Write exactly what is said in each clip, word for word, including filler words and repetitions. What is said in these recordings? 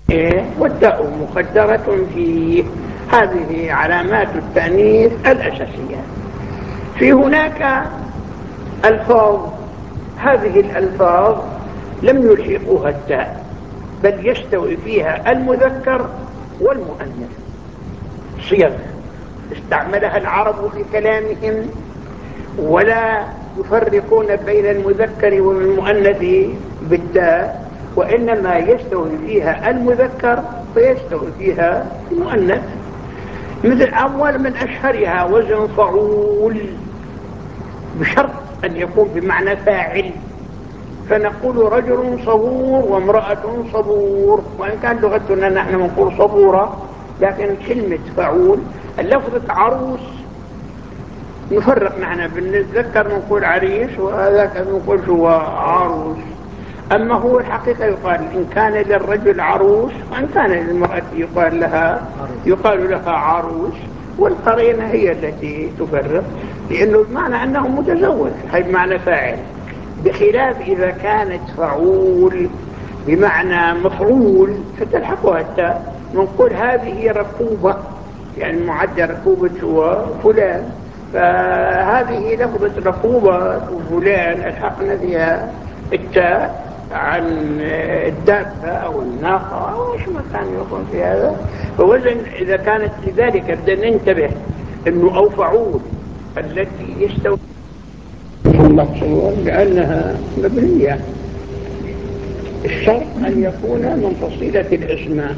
إيه؟ والتاء مقدرة فيه. هذه علامات التأنيث الأساسية. في هناك ألفاظ، هذه الألفاظ لم يلحقوها التاء، بل يستوي فيها المذكر والمؤنث. صيغ استعملها العرب في كلامهم، ولا يفرقون بين المذكر والمؤنث بالتاء، وإنما يستوي فيها المذكر ويستوي فيها المؤنث. مثل أول من أشهرها وزن فعول، بشرط أن يكون بمعنى فاعل، فنقول رجل صبور وامرأة صبور، وإن كان لغتنا نحن نقول صبورة، لكن كلمة فعول. اللفظة عروس نفرق معنا، بالنذكر نقول عريس وهذاك نقول هو عروس. أما هو الحقيقة يقال إن كان للرجل عروس، وإن كان للمرأة يقال لها يقال لها عروس، والقرينة هي التي تفرق، لأنه بمعنى أنه متزوج، هي بمعنى فاعل. بخلاف إذا كانت فعول بمعنى مفعول فتلحقها التاء، نقول هذه ركوبة، يعني معدل ركوبة هو فلان، فهذه لفظة ركوبة فلان الحقنا فيها التاء عن الدابة أو الناقة أو إيش ما كان يكون في هذا. فوزن إذا كانت لذلك بدنا ننتبه أنه أو فعول التي يستوي المقصور لأنها مبنية. الشرط أن يكون من فصيلة الأسماء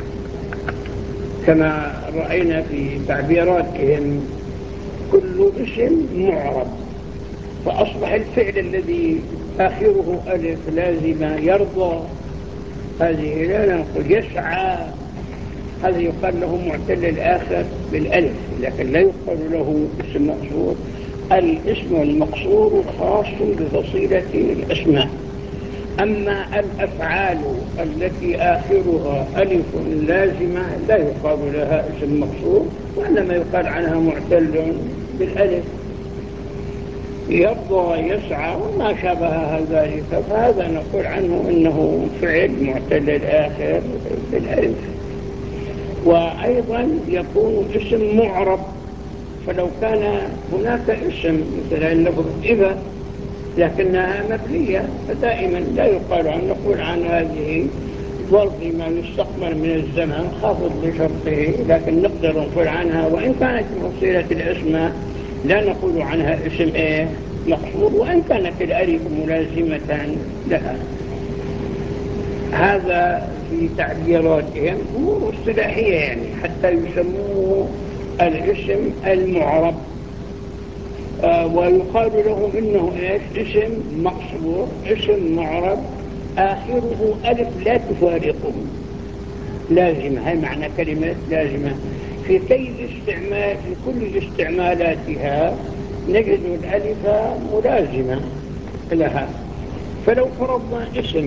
كما رأينا في تعبيراتهم، كل اسم معرب، فأصبح الفعل الذي آخره ألف لازمة يرضى، هذه لا نقول يسعى، هذا يقال له معتل الآخر بالألف، لكن لا يقال له اسم مقصور. الاسم المقصور خاص بفصيلة الأسماء. أما الأفعال التي آخرها ألف لازمة لا يقال لها اسم مقصور، وإنما يقال عنها معتل بالألف، يرضى يسعى وما شابه ذلك، فهذا نقول عنه إنه فعل معتل الآخر بالألف. وأيضا يكون اسم معرب، فلو كان هناك اسم مثل لفظ إذا لكنها مبنية، فدائما لا يقال عن نقول عن هذه ظرف ما يستقبل من الزمن خافض لشرطه، لكن نقدر نقول عنها وإن كانت وصيلة الأسماء لا نقول عنها اسم إيه مقصور، وإن كانت الألف ملازمة لها. هذا في تعبيراتهم أمور اصطلاحية، يعني حتى يسموه الاسم المعرب. آه ويقال له إنه إيش اسم مقصور، اسم معرب آخره ألف لا تفارقه، لازمة. هاي معنى كلمة لازمة في كل استعمال، في كل استعمالاتها نجد الألف ملازمة لها. فلو فرضنا اسم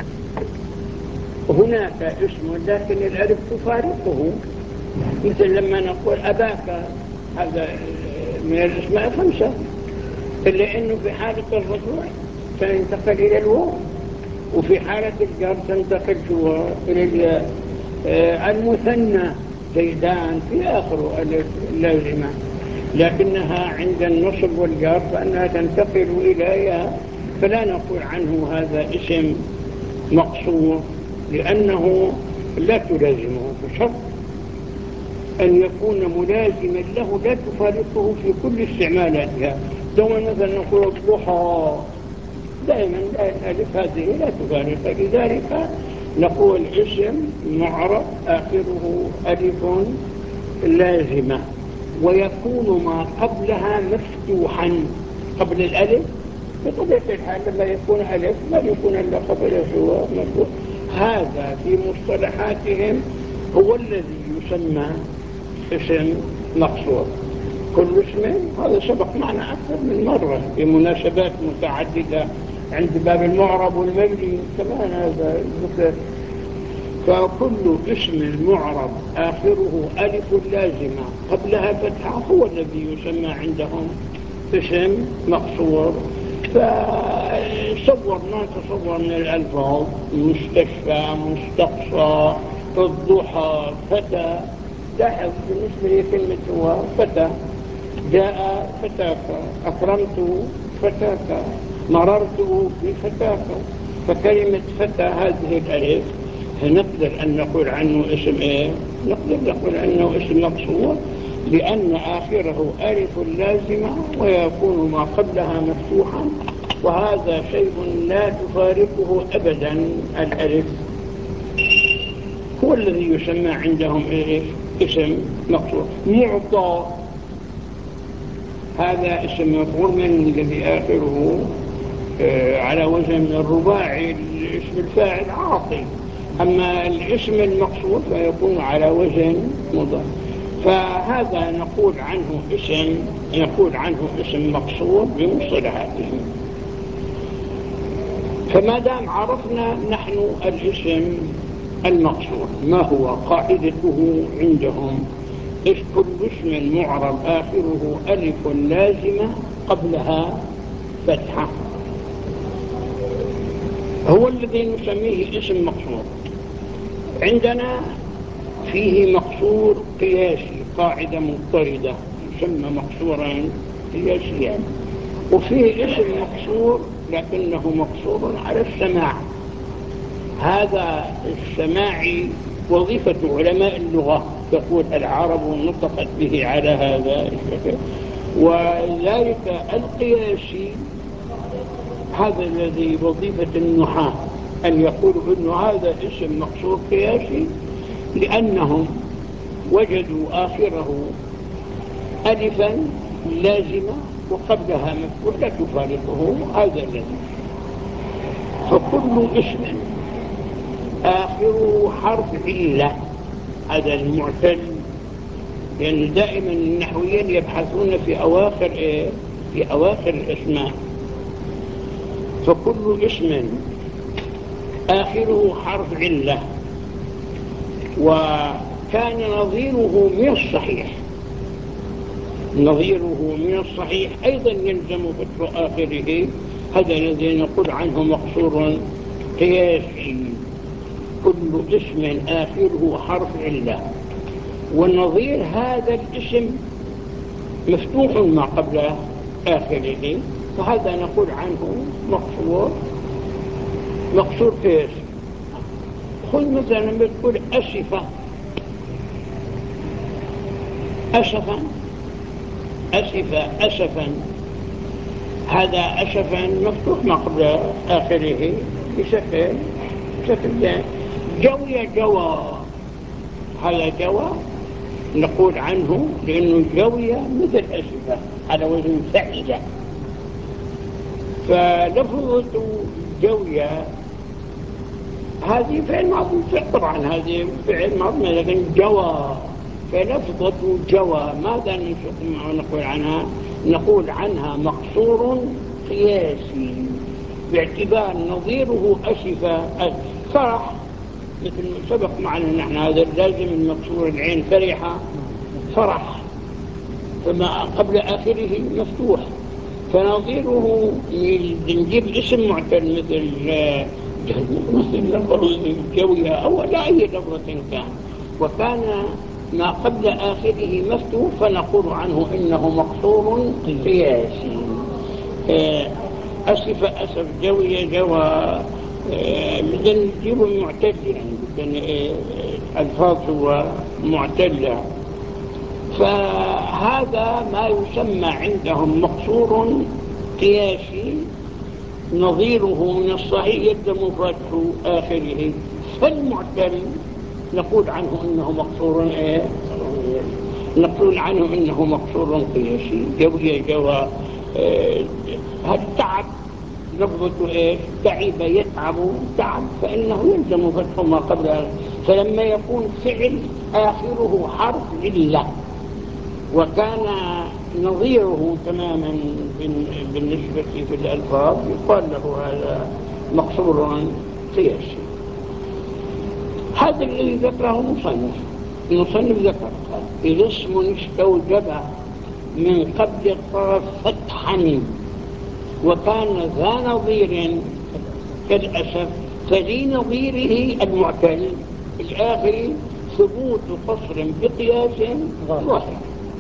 هناك اسم لكن الألف تفارقه، مثل لما نقول أباك، هذا من الأسماء خمسة، إلا أنه في حالة الرفع تنتقل إلى الواو، وفي حالة الجر تنتقل إلى الياء. المثنى زيدان في آخره اللازمة، لكنها عند النصب والجر فأنها تنتقل إلى ياء، فلا نقول عنه هذا اسم مقصور، لأنه لا تلازمه، بشرط أن يكون ملازما له لا تفارقه في كل استعمالاتها. دوما مثلا نقول الضحى، دائما الألف هذه لا تفارق، لذلك نقول اسم معرب آخره ألف لازمة، ويكون ما قبلها مفتوحا قبل الألف. بطبيعة الحال لما يكون ألف لا يكون إلا قبله هو مفتوح. هذا في مصطلحاتهم هو الذي يسمى اسم مقصور. كل اسم هذا سبق معنا أكثر من مرة في مناسبات متعددة عند باب المعرب والمبني كمان هذا ذكر. فكل اسم معرب آخره ألف لازمة قبلها فتحة هو الذي يسمى عندهم اسم مقصور. فصورنا تصور من الألفاظ مستشفى، مستقصى، الضحى فتى. لاحظ بالنسبة لكلمة هو فتى، جاء فتاك، أكرمت فتاك، مررت بفتاك. فكلمة فتى هذه الألف نقدر أن نقول عنه اسم إيه؟ نقدر نقول عنه اسم مقصور، لأن آخره ألف لازمة ويكون ما قبلها مفتوحا، وهذا شيء لا تفارقه أبدا الألف، هو الذي يسمى عندهم إيه؟ اسم مقصور. معطى هذا اسم مفعول من الذي آخره آه على وزن الرباعي، الاسم الفاعل عاطي، أما الاسم المقصور فيكون على وزن مضاف. فهذا نقول عنه اسم نقول عنه اسم مقصور بمصطلحاتهم. فما دام عرفنا نحن الاسم المقصور ما هو قاعدته عندهم، إذ كل اسم معرب آخره ألف لازمة قبلها فتحة هو الذي نسميه اسم مقصور. عندنا فيه مقصور قياسي، قاعدة مضطردة يسمى مقصورا قياسيا، وفيه اسم مقصور لكنه مقصور على السماع. هذا السماعي وظيفة علماء اللغة، تقول العرب نطقت به على هذا الشكل، وذلك القياسي هذا الذي وظيفة النحاة أن يقولوا إنه هذا اسم مقصور قياسي، لأنهم وجدوا آخره ألفا لازمة وقبلها مفتوح لا تفارقه، هذا الذي. فكل اسم آخره حرف علة، هذا المعتل، لأن يعني دائما النحويين يبحثون في أواخر إيه؟ في أواخر الأسماء. فكل اسم آخره حرف علة وكان نظيره من الصحيح، نظيره من الصحيح أيضا يلزم فتح آخره، هذا الذي نقول عنه مقصور قياسي. كل اسم آخره حرف علة والنظير هذا الاسم مفتوح ما قبل آخره، فهذا نقول عنه مقصور مقصور قياسي. خذ مثلا بتقول أسفة أسفا أسفة أسفا، هذا أسفا مفتوح ما قبل آخره بشكل بشكل ثاني. جوي جوى، هذا جوى نقول عنه لأنه جوي مثل أسفة على وزن فعيلة. فلفظة جوية هذه فعل ماضي، طبعا هذه فعل ماضي، لكن جوى فلفظة جوى ماذا نقول عنها؟ نقول عنها مقصور قياسي باعتبار نظيره أسفة. فرح مثل سبق معنا نحن هذا اللازم المكسور العين فرحة فرح، فما قبل آخره مفتوح، فنظيره نجيب اسم معتل مثل مثل لفظ جوية أو لا أي لفظة كان، وكان ما قبل آخره مفتوح فنقول عنه إنه مقصور قياسي. أسف أسف جوية جوى، بدنا نجيب المعتل، يعني بدنا ألفاظ هو معتلة. فهذا ما يسمى عندهم مقصور قياسي، نظيره من الصحيح يلزم فتح آخره. فالمعتل نقول عنه إنه مقصور إيه؟ نقول عنه إنه مقصور قياسي. جوية جوى هالتعب لفظة إيه؟ تعب يتعب تعب، فإنه يلزم فتح ما قبله. فلما يكون فعل آخره حرف علة وكان نظيره تماما بالنسبة في الألفاظ يقال له هذا مقصور قياسي. هذا الذي ذكره المصنف. المصنف ذكر إذا اسم استوجب من قبل الطرف فتحا وكان ذا نظير كالأسف فلي نظيره المعتل، الآخر ثبوت قصر بقياس ظاهر.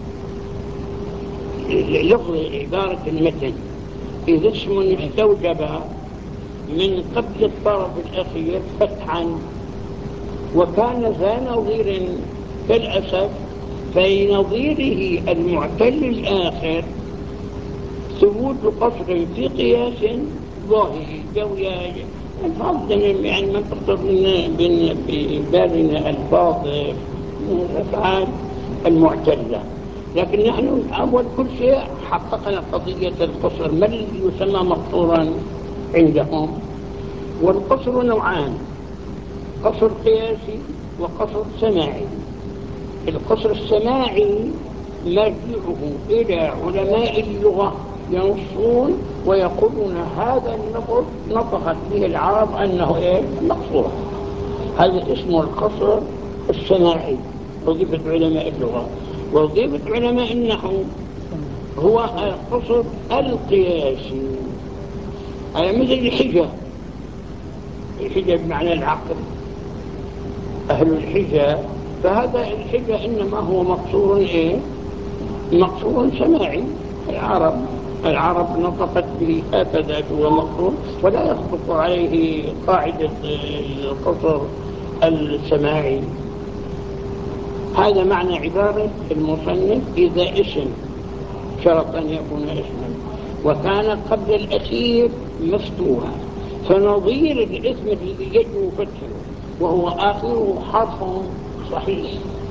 لفظ عبارة المتن إذا اسم استوجب من قبل الطرف الأخير فتحا وكان ذا نظير كالأسف، فلنظيره المعتل الآخر ثبوت قصر في قياس ظاهر. جويا الفاظ يعني ما تقدر ببالنا الفاظ الأفعال المعتلة، لكن نحن أول كل شيء حققنا قضية القصر. ما الذي يسمى مقصورا عندهم؟ والقصر نوعان: قصر قياسي وقصر سماعي. القصر السماعي مرجعه إلى علماء اللغة ينصون ويقولون هذا اللفظ نطقت به العرب أنه إيه؟ مقصور. هذا اسمه القصر السماعي، وظيفة علماء اللغة. وظيفة علماء النحو هو القصر القياسي، على مثل الحجة. الحجة بمعنى العقل، أهل الحجة، فهذا الحجة إنما هو مقصور إيه؟ مقصور سماعي. العرب العرب نطقت به هكذا، هو مقصور ولا يصدق عليه قاعدة القصر السماعي. هذا معنى عبارة المصنف: إذا اسم شرط أن يكون اسما وكان قبل الأخير مفتوحا، فنظير الاسم الذي يجب فتحه وهو آخره حرف صحيح،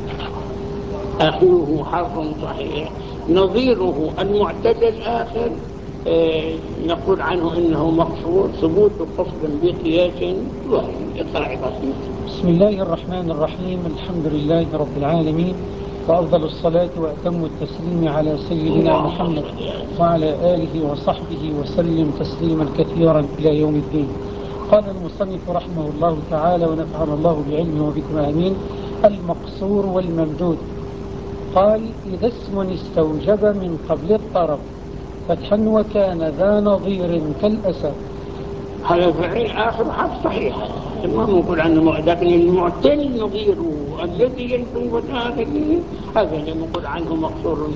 آخره حرف صحيح، نظيره المعتل الآخر آه نقول عنه إنه مقصور. ثبوت قصد بقياس ظاهر. اقرأ بسم بسم الله الرحمن الرحيم. الحمد لله رب العالمين، وأفضل الصلاة وأتم التسليم على سيدنا محمد وعلى آله وصحبه وسلم تسليما كثيرا إلى يوم الدين. قال المصنف رحمه الله تعالى ونفعنا الله بعلمه وبكم آمين: المقصور والممدود. قال: إذا اسم استوجب من قبل الطرف فتحا وكان ذا نظير كالأسف. هذا فعل آخر حرف صحيح، ما نقول عنه، لكن المعتل نظيره الذي يلزم الآخر هذا اللي نقول عنه مقصور.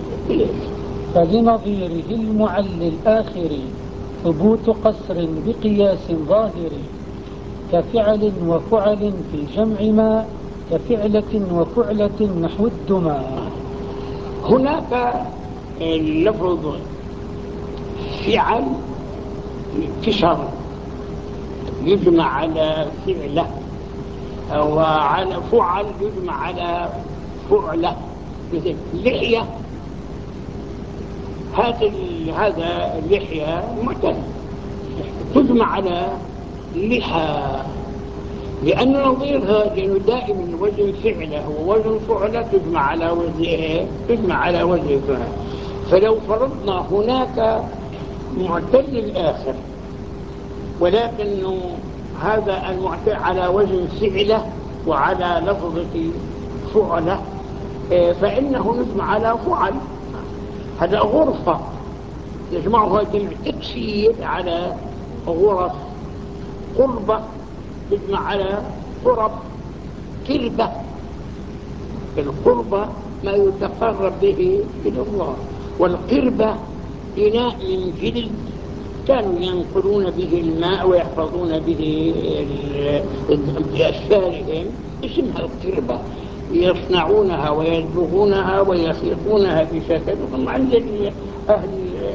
فلنظيره المعل الآخر ثبوت قصر بقياس ظاهر، كفعل وفعل في جمع ما، كفعلة وفعلة نحو الدمى. هناك اللفظ فعل كسر يجمع على فعله، وعلى فعل يجمع على فعله. مثل لحية، هذا اللحية معتل تجمع على لحى، لأن نظيرها لأنه دائما وزن فعله ووزن فعله تجمع على وزن تجمع على وزن فعله. فلو فرضنا هناك معتل الآخر ولكنه هذا المعتل على وزن فعله وعلى لفظة فعله، فإنه نجمع على فعل. هذا غرفة يجمعها جمع تكسير على غرف. قربة تجمع على قرب. كربة، القربة ما يتقرب به إلى الله، والقربة إناء من جلد كانوا ينقلون به الماء ويحفظون به بأسفارهم، اسمها القربة. يصنعونها ويدبغونها ويخيطونها بشكلهم. عند أهل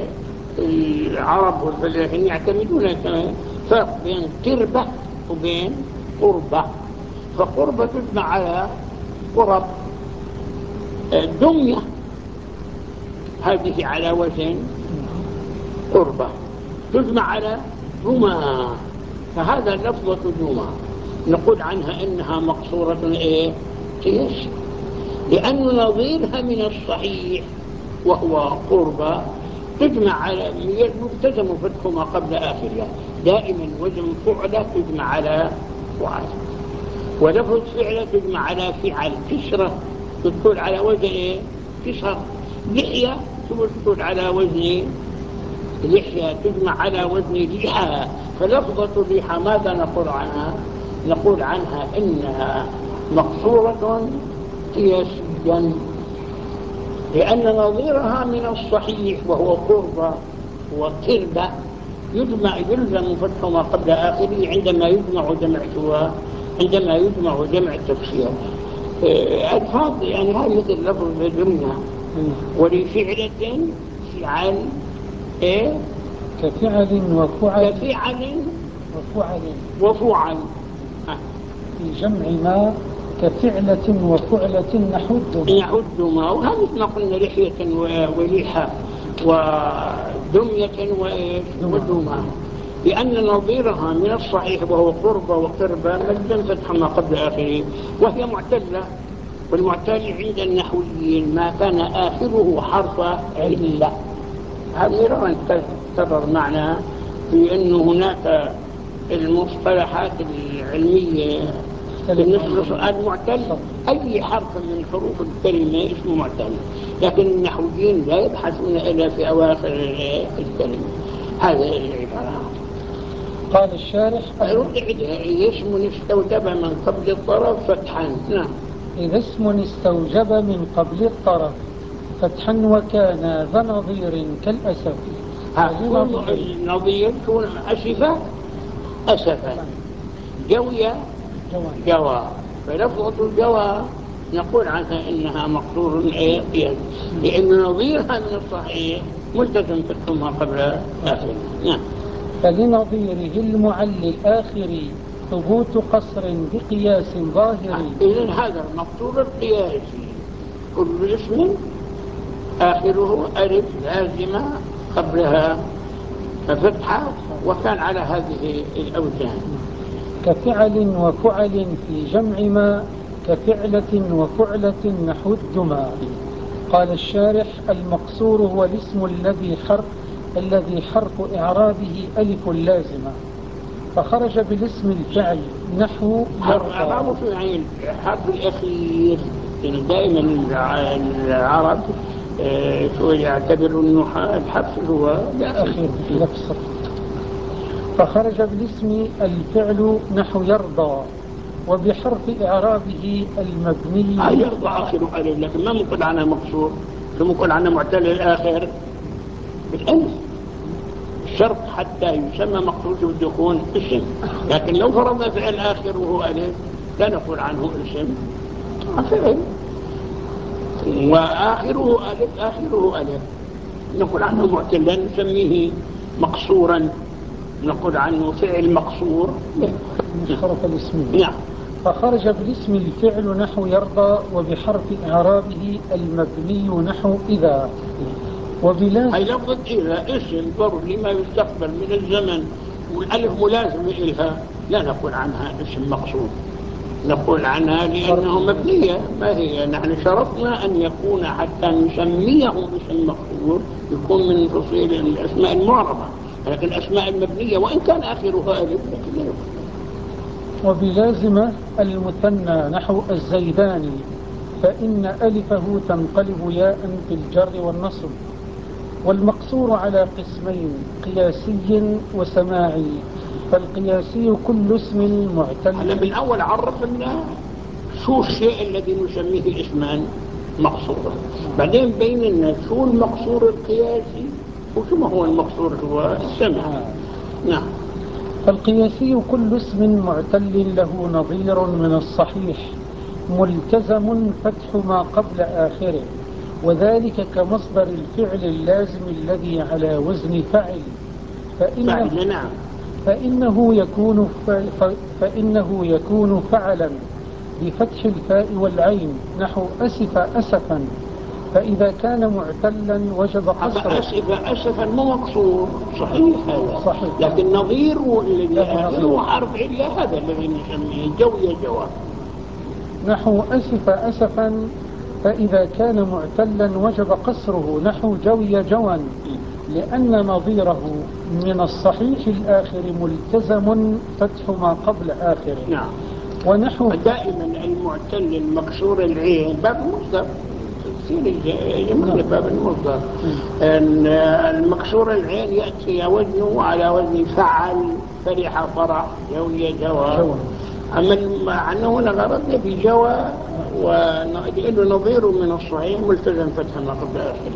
العرب والفلاحين يعتمدون فرق بين قربة وبين قربة. فقربة تجمع على قرب. دمية هذه على وزن قربة تجمع على دمى، فهذا لفظة دمى نقول عنها إنها مقصورة إيه؟ قياس، لأن نظيرها من الصحيح وهو قربة تجمع على ملتزم فتح ما قبل آخرها. دائما وزن فعلة تجمع على فعل، ولفظ فعلة تجمع على فعل. كسرة تدخل على وزن إيه؟ كسر. لحية تدخل على وزن لحية، تجمع على وزن لحى. فلفظة لحى ماذا نقول عنها؟ نقول عنها إنها مقصورة قياسيا، لأن نظيرها من الصحيح وهو قربة وقربة يجمع يلزم فتح ما قبل آخره عندما يجمع جمع سواء، عندما يجمع جمع التفسير. ألفاظ يعني هذه مثل لفظ جملة ولفعلة فعل إيه؟ كفعل وفعل كفعل وفعل وفعل في جمع ما كفعلة وفعلة نحد نحد ما، وهذا مثل ما قلنا لحية وليحة ودمية ودمى، لأن نظيرها من الصحيح وهو قربة وقربة مجزم فتح ما قبل آخره، وهي معتلة. والمعتل عند النحويين ما كان آخره حرف علة. هذا مرارا تكرر معنا في أن هناك المصطلحات العلمية بالنسبة لسؤال معتل أي حرف من حروف الكلمة اسمه معتل، لكن النحويين لا يبحثون إلا في أواخر الكلمة. هذا العبارة. قال الشارح إذا اسم استوجب من قبل الطرف فتحا. نعم. إذا اسم استوجب من قبل الطرف فتحا وكان ذا نظير كالأسف. النظير كون أسفة أسفا، جوية جوى، فلفظة الجوى نقول عنها إنها مقصور قياس، لأن نظيرها من الصحيح ملتزم فتح ما قبل آخره. نعم. فلنظيره المعل الآخر ثبوت قصر بقياس ظاهر. إذن هذا المقصور القياسي كل اسم آخره ألف لازمة قبلها فتحة وكان على هذه الأوزان. كفعل وفعل في جمع ما كفعلة وفعلة نحو الدمى. قال الشارح المقصور هو الاسم الذي حرف الذي حرف إعرابه ألف لازمة فخرج بالاسم الفعل نحو يرضى. يعني الحرف الأخير دائما العرب شو يعتبر النحاة الحرف هو الأخير لفظ. فخرج بالاسم الفعل نحو يرضى وبحرف إعرابه المبني. آه يرضى آخر ألف، لكن ما ممكن عنها مقصور، ممكن عنها معتل الآخر بالألف. الشرط حتى يسمى مقصور بده يكون اسم، لكن لو فرضنا فعل آخر وهو ألف لا نقول عنه اسم فعل، وآخره ألف آخره ألف نقول عنه معتلا نسميه مقصورا، نقول عنه فعل مقصور مشترك الاسم. نعم. فخرج بالاسم الفعل نحو يرضى وبحرف إعرابه المبني نحو إذا. وبلازم هي لفظة إذا اسم ضروري لما يستقبل من الزمن والألف ملازم إلها لا نقول عنها اسم مقصود، نقول عنها لأنه مبنية. ما هي نحن شرطنا أن يكون حتى نسميه باسم مقصود يكون من فصيل الأسماء المعربة، لكن الأسماء المبنية وإن كان آخرها ألف لكن لا يكون. وبلازمة المثنى نحو الزيداني فإن ألفه تنقلب ياء في الجر والنصب. والمقصور على قسمين قياسي وسماعي. فالقياسي كل اسم معتل. هلا من أول عرفنا شو الشيء الذي نسميه اسمان مقصورا، بعدين بين لنا شو المقصور القياسي وشو ما هو المقصور هو السمع. نعم. فالقياسي كل اسم معتل له نظير من الصحيح ملتزم فتح ما قبل آخره، وذلك كمصدر الفعل اللازم الذي على وزن فعل فإنه, نعم. فإنه, يكون فإنه يكون فعلا بفتح الفاء والعين نحو أسف أسفا، فإذا كان معتلا وجب قصره. أسف أسفا مو مقصور صحيح هذا صحيح، لكن نظيره الذي آخره حرف إلا هذا الذي نسميه جوية جواب. نحو أسف أسفا فإذا كان معتلا وجب قصره نحو جوي جوا، لأن نظيره من الصحيح الآخر ملتزم فتح ما قبل آخره. نعم. ونحو دائما المعتل المكسور العين باب المصدر تفسير جميل باب المصدر. المكسور العين يأتي وزنه على وزن فعل فرح فرح جوي جوى، أما عنه هنا غرضنا في جوى ولأنه نظير من الصحيح ملتزم فتح ما قبل آخره.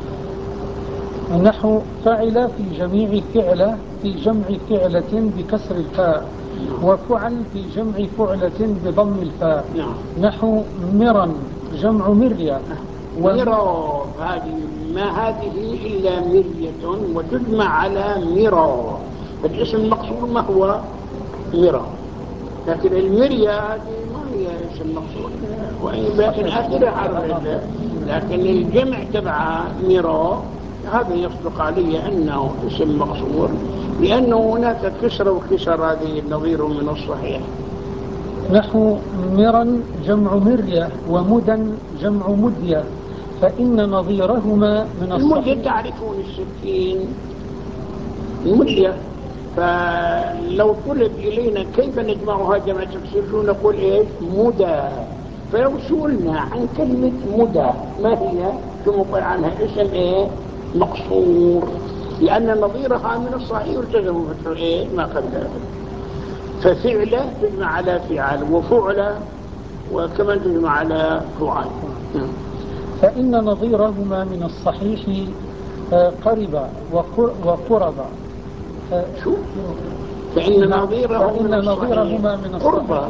نحو فعل في جميع فعلة في جمع فعلة بكسر الفاء، وفعل في جمع فعلة بضم الفاء. نحو مرا جمع مرية. مرا هذه ما هذه إلا مرية وتجمع على مرا، الاسم المقصور ما هو مرا، لكن المرية هذه ما هي اسم مقصور وإن باقي آخر حرف، لكن الجمع تبع مرا هذا يصدق عليه أنه اسم مقصور لأنه هناك كسر وكسر، هذه النظير من الصحيح. نحو مرا جمع مرية ومدا جمع مدية، فإن نظيرهما من الصحيح. المدية تعرفون السكين المدية، فلو طلب إلينا كيف نجمعها جمع تكسير شو نقول إيه؟ مدى. فلو سئلنا عن كلمة مدى ما هي؟ شو نقول عنها اسم إيه؟ مقصور، لأن نظيرها من الصحيح يلتزم فتح إيه؟ ما قبله. ففعله تجمع على فعل، وفعله وكمان تجمع على فعل. فإن نظيرهما من الصحيح قرب وقرب. شو؟ فإن نظيرهما من الصحيح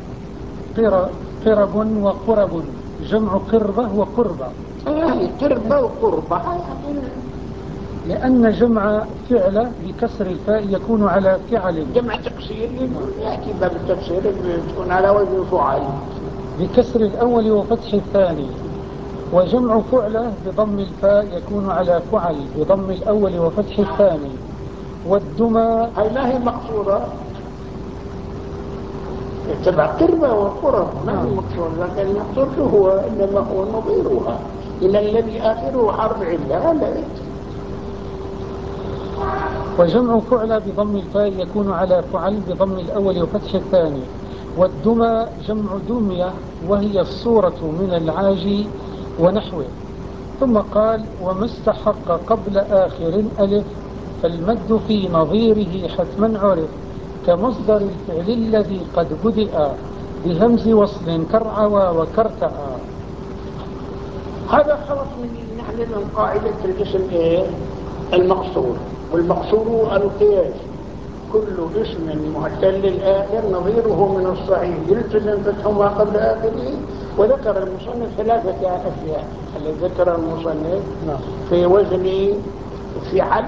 قرب وقرب جمع قربة وقربة. يعني قربة وقربة لأن جمع فعل بكسر الفاء يكون على فعل. جمع تقصير يأتي باب التقصير تكون على وزن فعل بكسر الأول وفتح الثاني. وجمع فعله بضم الفاء يكون على فعل بضم الأول وفتح الثاني. والدمى هاي ما هي مقصورة تبع قربة وقرب، ما هي مقصورة، لكن المقصور هو إنما هو نظيرها إلى الذي آخره حرف علة. لا وجمع فعل بضم الفاء يكون على فعل بضم الأول وفتح الثاني. والدمى جمع دمية وهي الصورة من العاجي ونحوه. ثم قال وما استحق قبل آخر ألف فالمد في نظيره حتما عرف كمصدر الفعل الذي قد بدأ بهمز وصل كرعوى وكرتأ. هذا خلص من نحن من قاعدة الاسم إيه؟ المقصور. والمقصور القياس، كل اسم معتل الآخر نظيره من الصحيح يلتزم فتح ما قبل آخره. وذكر المصنف ثلاثة أشياء اللي ذكر المصنف في وزن فعل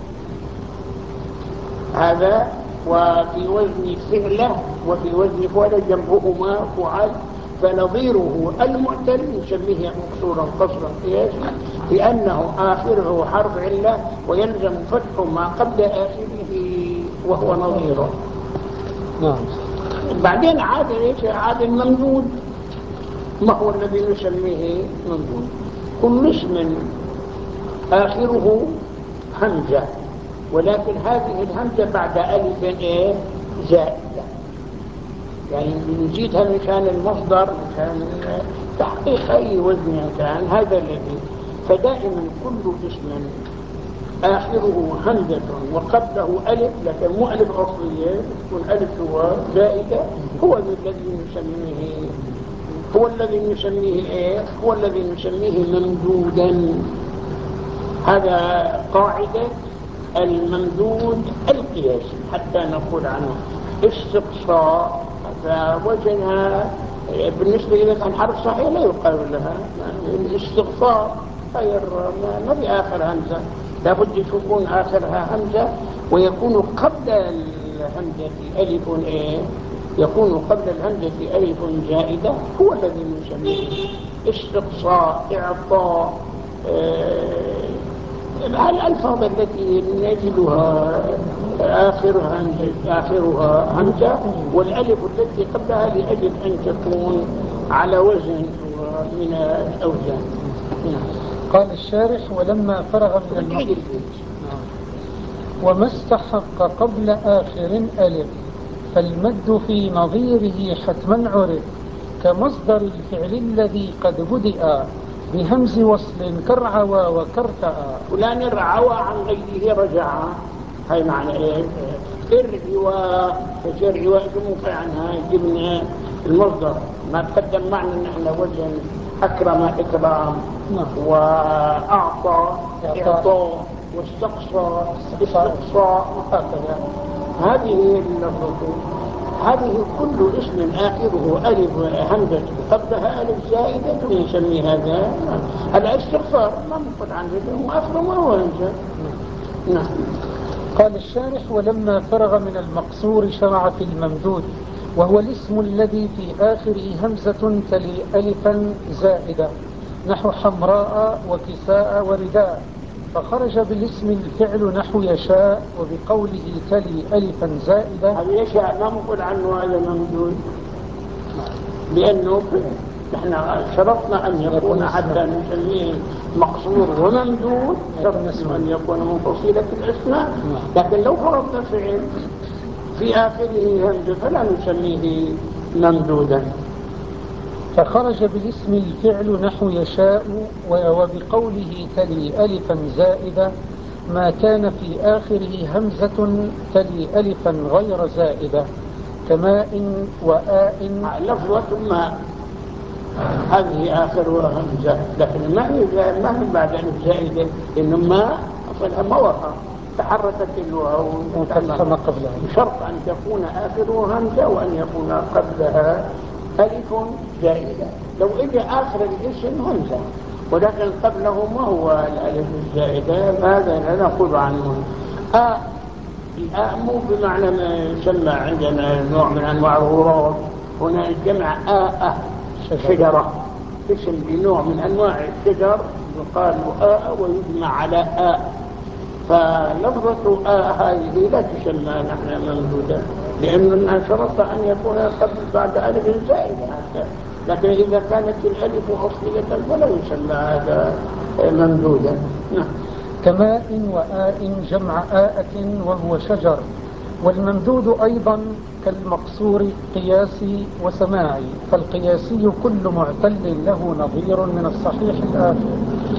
هذا، وفي وزن فعله، وفي وزن فعل جنبهما فعل. فنظيره المعتل نسميه مقصورا قصرا قياسا لأنه آخره حرف علة ويلزم فتح ما قبل آخره وهو نظيره. نعم. بعدين عاد ايش؟ عاد الممدود. ما هو الذي نسميه ممدود؟ كل اسم آخره همزة، ولكن هذه الهمزة بعد ألف ايه؟ زائدة، يعني نزيدها مكان المصدر مكان تحقيق أي وزن كان. هذا الذي فدائما كل اسم آخره همزة وقبله ألف، لكن مو ألف أصلية، تكون ألف هو زائدة، هو الذي نسميه هو الذي نسميه إيه؟ هو الذي نسميه ممدودا. هذا قاعدة الممدود القياسي حتى نقول عنه استقصاء. فوجنها بالنسبة إذا كان حرف صحيح لا يقال لها الاستغفار غير ما بآخر همزة، لابد تكون آخرها همزة ويكون قبل الهمزة ألف إيه؟ يكون قبل الهمزة ألف زائدة، هو الذي نسميه استقصاء إعطاء. آه الألفاظ التي نجدها آخرها آخرها همزة والألف التي قبلها لأجل أن تكون على وزن من الأوزان. قال الشارح ولما فرغ من المقصود وما استحق قبل آخر ألف فالمد في نظيره حتما عرف كمصدر الفعل الذي قد بدأ بهمز وصل كرعوى وكرتأ. فلان رعوى عن غيره رجع، هاي معنى ايه؟ الرواء كثير رواء اسمه عنها جبنا المصدر ما تقدم معنى ان احنا وزن اكرم اكرام واعطى اعطاء واستقصى استقصاء وهكذا. هذه اللفظة هذه كل اسم آخره ألف همزة قبلها ألف زائدة نسمي هذا الاستغفار. ما نقول عن ذلك وآخره ما هو همزة. نعم. قال الشارح: ولما فرغ من المقصور شرع في الممدود، وهو الاسم الذي في آخره همزة تلي ألفا زائدة، نحو حمراء وكساء ورداء، فخرج بالاسم الفعل نحو يشاء، وبقوله تلي ألفا زائدة. هذا يشاء ما نقول عنه هذا ممدود، لأنه نحن شرطنا أن يكون حتى نسميه مقصور وممدود شرطنا أن يكون من فصيلة الأسماء. لكن لو فرضنا فعل في آخره همزة فلا نسميه ممدودا. فخرج بالاسم الفعل نحو يشاء، وبقوله تلي ألفا زائدة ما كان في آخره همزة تلي ألفا غير زائدة، كماء وآء. لفظة ماء هذه آخرها همزة، لكن ما هي ما هي بعد ألف زائدة، إنه ماء أصلها ما وقع تحركت الواو وتفهم قبلها. بشرط أن تكون آخرها همزة وأن يكون قبلها ألف زائدة. لو إجى آخر الاسم همزة ولكن قبله ما هو الألف الزائدة هذا لا نقول عنه. آ الآ مو بمعنى ما يسمى عندنا نوع من أنواع الغراب، هنا الجمع آآ شجرة، اسم بنوع من أنواع الشجر يقال آآ ويجمع على آ، فلفظة آ هذه لا تسمى نحن ممدودا، لأننا شرط أن يكون قبل بعد ألف زائدة حتى. لكن إذا كانت الألف أصلية فلا يسمى هذا ممدودا. نعم. كماء وآء جمع آءة وهو شجر. والممدود أيضا كالمقصور قياسي وسماعي، فالقياسي كل معتل له نظير من الصحيح الآخر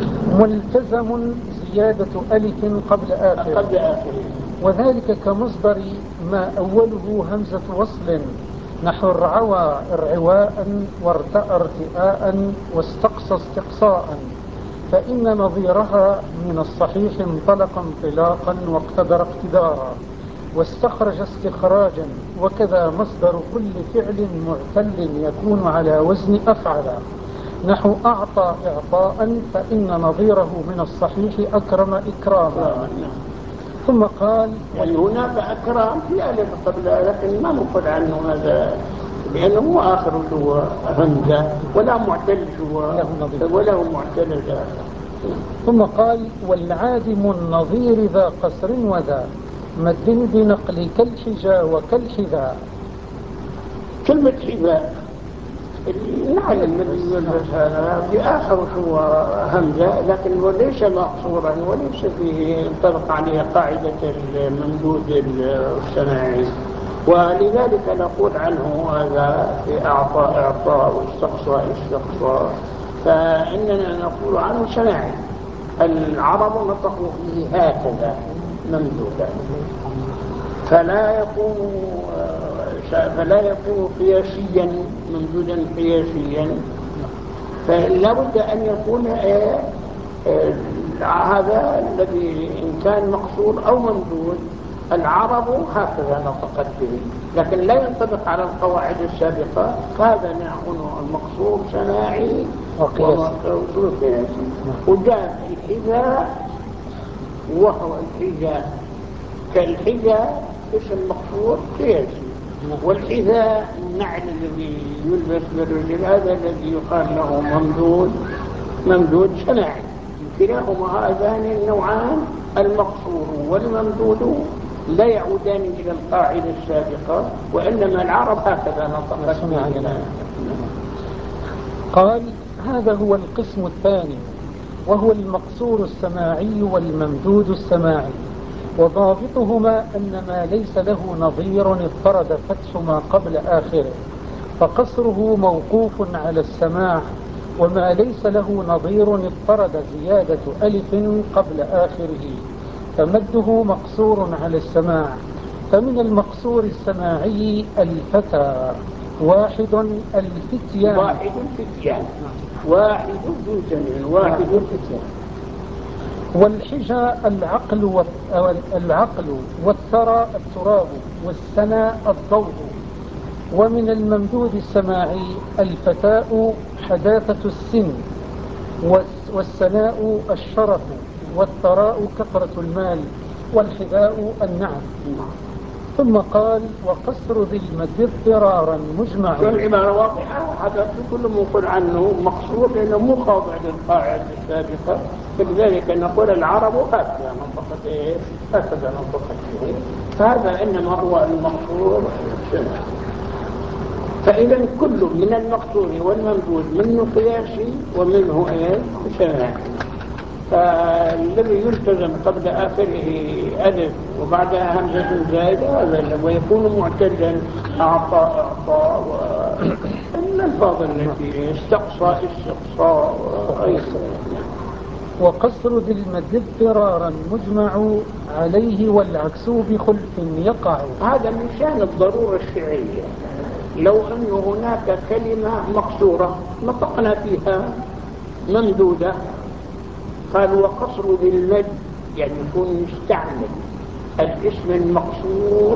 ملتزم زيادة ألف قبل آخر، قبل آخر. وذلك كمصدر ما أوله همزة وصل، نحو الرعوى ارعواء وارتأى ارتئاء واستقصى استقصاء، فإن نظيرها من الصحيح انطلق انطلاقا واقتدر اقتدارا واستخرج استخراجا. وكذا مصدر كل فعل معتل يكون على وزن أفعل، نحو أعطى إعطاء، فإن نظيره من الصحيح أكرم إكراما. ثم قال: يعني هناك أكرام في ألف قبلها، لكن ما نقول عنه هذا لأنه مو آخر هو همزة ولا معتل هو ولا هو معتل آخر. ثم قال: والعادم النظير ذا قصر وذا مد بنقل كالحجا وكالحذاء. كلمة حذاء نعلم الذي يلبسها في آخر هو همزة، لكن وليس مقصورا وليس فيه ينطبق عليه قاعدة الممدود السماعي، ولذلك نقول عنه هذا في أعطى إعطاء واستقصى استقصاء، فإننا نقول عنه سماعي. العرب نطقوا فيه هكذا ممدودا، فلا يكون فلا يكون قياسيا ممدودا قياسيا، فلا بد أن يكون آه آه هذا الذي إن كان مقصور أو ممدود العرب هكذا نطقت به، لكن لا ينطبق على القواعد السابقة. هذا نحن المقصور سماعي ومقصور قياسي. وجاء الحذاء وهو الحذاء كالحذاء اسم مقصور قياسي، والحذاء النعل الذي يلبس بالرجل هذا الذي يقال له ممدود ممدود سماعي. كلاهما هذان النوعان المقصور والممدود لا يعودان إلى القاعدة السابقة، وإنما العرب هكذا نطقت. قال: هذا هو القسم الثاني، وهو المقصور السماعي والممدود السماعي. وضابطهما أن ما ليس له نظير اضطرد فتح ما قبل آخره فقصره موقوف على السماع، وما ليس له نظير اضطرد زيادة ألف قبل آخره فمده مقصور على السماع. فمن المقصور السماعي الفتى واحد الفتيان. واحد الفتيان، واحد ذو جمع، واحد الفتيان. والحجى العقل العقل والثرى التراب والسنى الضوء. ومن الممدود السماعي الفتاء حداثة السن، والسناء الشرف، والثراء كثرة المال، والحذاء النعم. ثم قال وقصر ذي المد اضطرارا مجمع. شو العبارة واضحة؟ هذا كل مقول عنه مقصور لأنه مو خاضع للقاعدة السابقة، فلذلك نقول العرب هكذا منطقة إيه؟ هكذا منطقة إيه؟ فهذا إنما هو المقصور السمع. فإذا كل من المقصور والممدود منه قياسي ومنه إيه؟ سماعي. فالذي يلتزم قبل آخره ألف وبعدها همزة زائدة هذا ويكون معتلا أعطى أعطى والألفاظ التي استقصى استقصاء وغيرها. وقصر ذي المد اضطرارا مجمع عليه والعكس بخلف يقع. هذا من شأن الضرورة الشعرية. لو أن هناك كلمة مقصورة نطقنا فيها ممدودة قال وقصر ذي المد يعني يكون يستعمل الاسم المقصور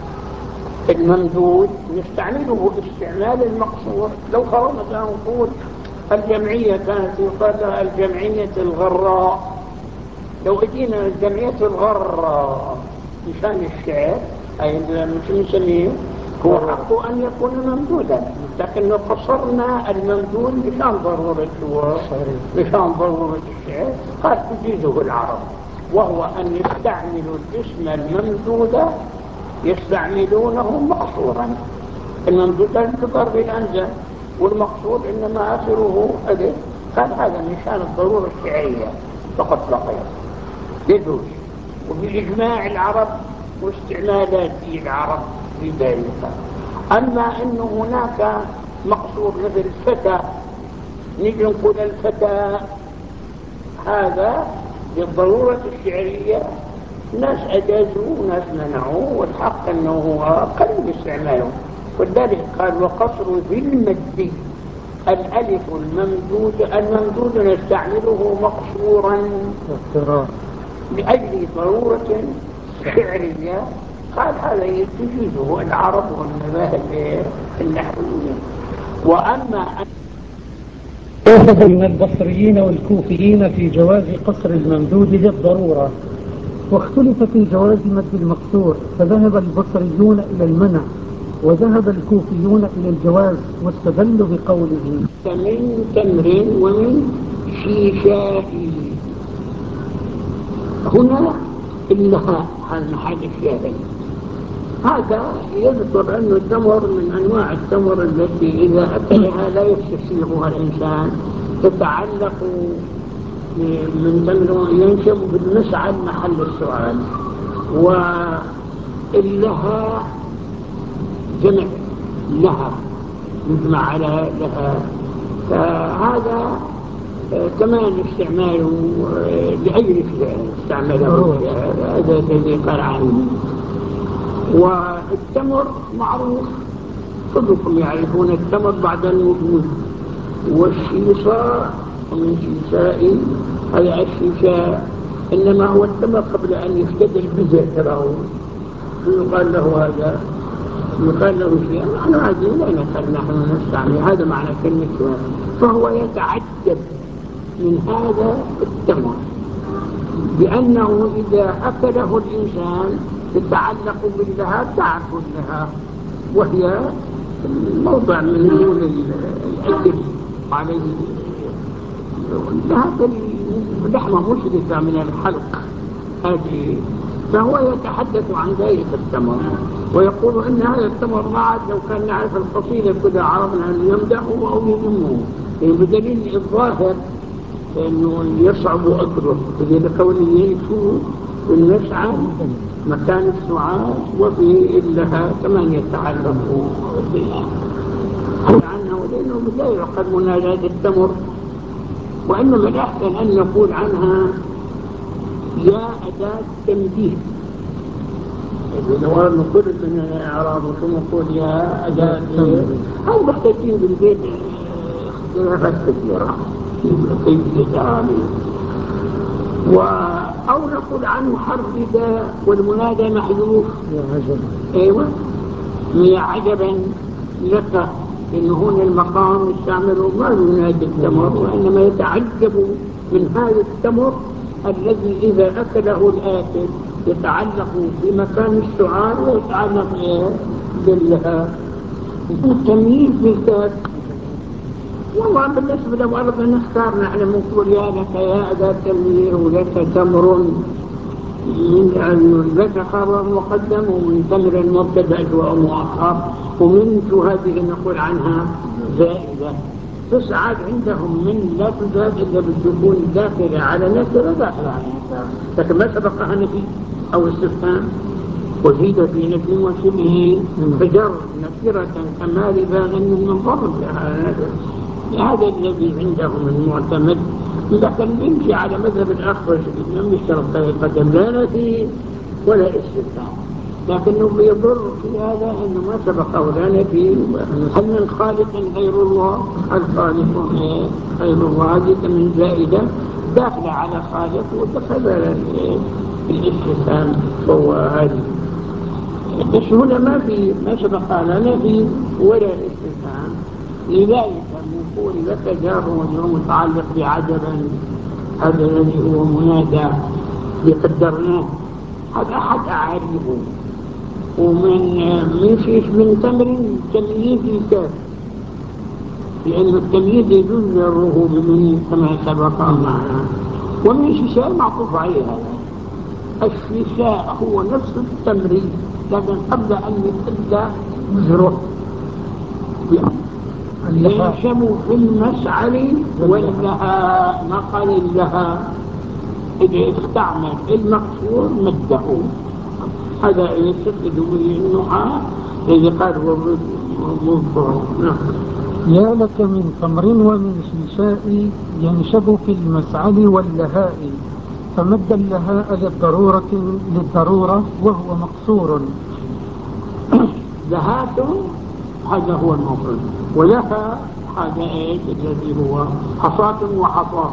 الممدود نستعمله استعمال المقصور. لو فرضنا نقول الجمعية كانت يقال لها الجمعية الغراء، لو اتينا الجمعية الغراء بشان الشعر أي نسميه هو حق أن يكون ممدودا، لكن قصرنا الممدود بشان ضرورة بشان ضرورة الشعر قد تجيزه العرب، وهو أن يستعملوا الاسم الممدود يستعملونه مقصورا. الممدود انتظر بالأنزل والمقصور إنما آخره ألف. قال هذا من شان الضرورة الشعرية فقط بقي يجوز، وبإجماع العرب واستعمالات العرب في ذلك. أما أن هناك مقصور مثل فتى نجي نقول الفتى هذا بالضرورة الشعرية ناس أجازوا وناس منعوا، والحق أنه هو قليل استعماله. ولذلك قال وقصر ذي المد الألف الممدود الممدود نستعمله مقصورا لأجل ضرورة شعرية. قال هذا يجوزه العرب والمذاهب النحويين. وأما أخذ من البصريين والكوفيين في جواز قصر الممدود للضرورة، واختلف في جواز مد المقصور، فذهب البصريون إلى المنع وذهب الكوفيون إلى الجواز، واستدلوا بقوله من تمر ومن شيشاء. هنا اللهاء عن محل الشاهد هذا يذكر أن التمر من أنواع التمر التي إذا أكلها لا يستسيغها الإنسان، تتعلق من تمر ينشب بالمسعد محل السؤال. واللها جمع لها يجمع على لها، فهذا كمان استعماله لأجل استعماله هذا الذي قال عنه. والتمر معروف كلكم يعرفون التمر بعد الوجود. والشيصاء من شيساء هذا الشيشاء إنما هو التمر قبل أن يفتد البذر تراه يقال له هذا يقال له شيء. نحن هذه لا نقل نحن نستعمل هذا معنى كلمة. فهو يتعجب من هذا التمر بأنه إذا أكله الإنسان يتعلق باللهاب. تعرف اللهاب وهي موضع من نور الأكل عليه اللهاب لحمة مشرفة من الحلق هذه. فهو يتحدث عن ذلك التمر ويقول إن هذا التمر ما عاد لو كان نعرف القصيدة كذا عرفنا أن يمدحه أو يذمه، بدليل الظاهر لأنه يصعب أكله بدليل كونه ينشو والمسعى مكان السعاد وفيه إلها كمان يتعلق به عنه، لأنه لا يعقد منادات التمر، وإنما الأحسن أن نقول عنها يا أداة تنبيه. لو نقول من الإعراب ثم نقول يا أداة هل محتاجين بالبيت اختلافات كثيرة في الإعرابي، أو نقول عنه حرف نداء والمنادى محذوف يا عجب. أيوة يا عجبا لك، إنه هنا المقام يستعمله ما ينادي التمر، وإنما يتعجب من هذا التمر الذي إذا أكله الآكل يتعلق بمكان الشعار ويتعلق بالتمييز بالذات. والله بالنسبة لو أردنا نختار نحن نقول يا لك يا أداة تمييز ولك تمر، من لك خبر مقدم ومن تمر مبتدأ ومؤخر، ومن هذه نقول عنها زائدة. تسعد عندهم من لا تزاد إلا بالدخول داخلة على نكرة داخلة على نكرة، لكن ما سبقها نفي أو استفهام. وزيد في نفي وشبه فجر نكرة كمال باغ من ضرب. هذا الذي عندهم المعتمد، لكن يمشي على مذهب الأخرج لم يشترط قدم لا نفي ولا استفهام، لكنه يضر في هذا أنه ما سبق ولا نفي. هل من خالق غير الله؟ الخالق غير الله هذه من زائدة داخل على خالق ودخل الاستفهام، فهو هذه. بس هنا ما في ما سبق لا نفي ولا استفهام، لذلك نقول لك جار وجر متعلق بعجبا، هذا الذي هو منادى بقدرناه، هذا أحد أعارفه. ومن من شيء من تمر تمييز الكاف، لأن التمييز يجوز جره بمن كما سبق معنا. ومن شيشاء معطوف عليها، الشيشاء هو نفس التمرين لكن قبل أن يبتدأ مزروع ينشم في المشعل واللها نقل لها، إذا استعمل المقصور مده. هذا يستفيد به النحاة الذي قال هو مضبوط. يا لك من تمر ومن شيشاء ينشب في المسعل واللهاء، فمد اللهاء للضرورة للضرورة وهو مقصور. لهات هذا هو المفرد، ولها هذا ايش الذي هو حصاة وحصاة،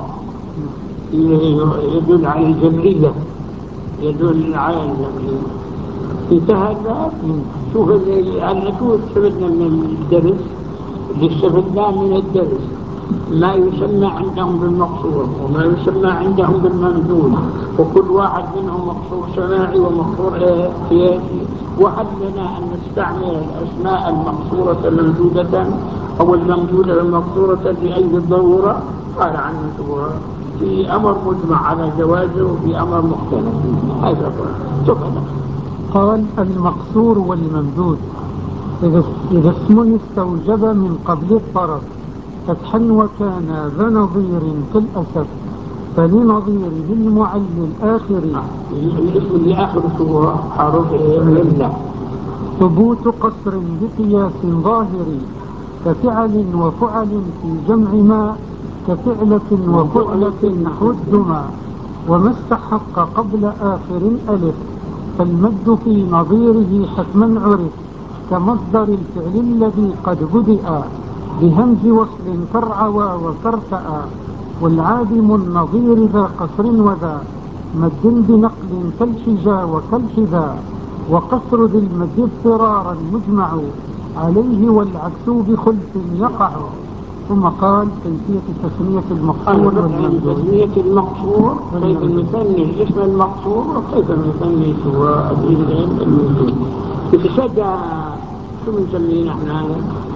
يدل على الجمعية، يدل على الجمعية. انتهى الباب. شوف اللي شو استفدنا من الدرس، اللي استفدنا من الدرس ما يسمى عندهم بالمقصور وما يسمى عندهم بالممدود، وكل واحد منهم مقصور سماعي ومقصور قياسي. وهل لنا أن نستعمل الأسماء المقصورة ممدودة أو الممدودة المقصورة بأي الضرورة؟ قال عنه في أمر مجمع على جوازه وفي أمر مختلف. هذا هو. قال المقصور والممدود إذا اسم استوجب من قبل الطرف فتحا وكان ذا نظير في الأسف، فلنظيره المعل الآخر الاسم اللي آخره هو حرف إلا ثبوت قصر بقياس ظاهر، كفعل وفعل في جمع ما، كفعلة وفعلة حدما، وما استحق قبل آخر ألف، فالمد في نظيره حتما عرف، كمصدر الفعل الذي قد بدأ بهمز وصل كرعوى وكرتأ، والعادم النظير ذا قصر وذا مد بنقل كالشجا وكالحذا، وقصر ذي المد اضطرارا مجمع عليه والعكس بخلف يقع. ثم قال كيفية تسمية المقصور والممدود. تسمية المقصور كيف نسمي الاسم المقصور وكيف نسمي سوى الممدود. يتشجع شو نسميه نحن هذا؟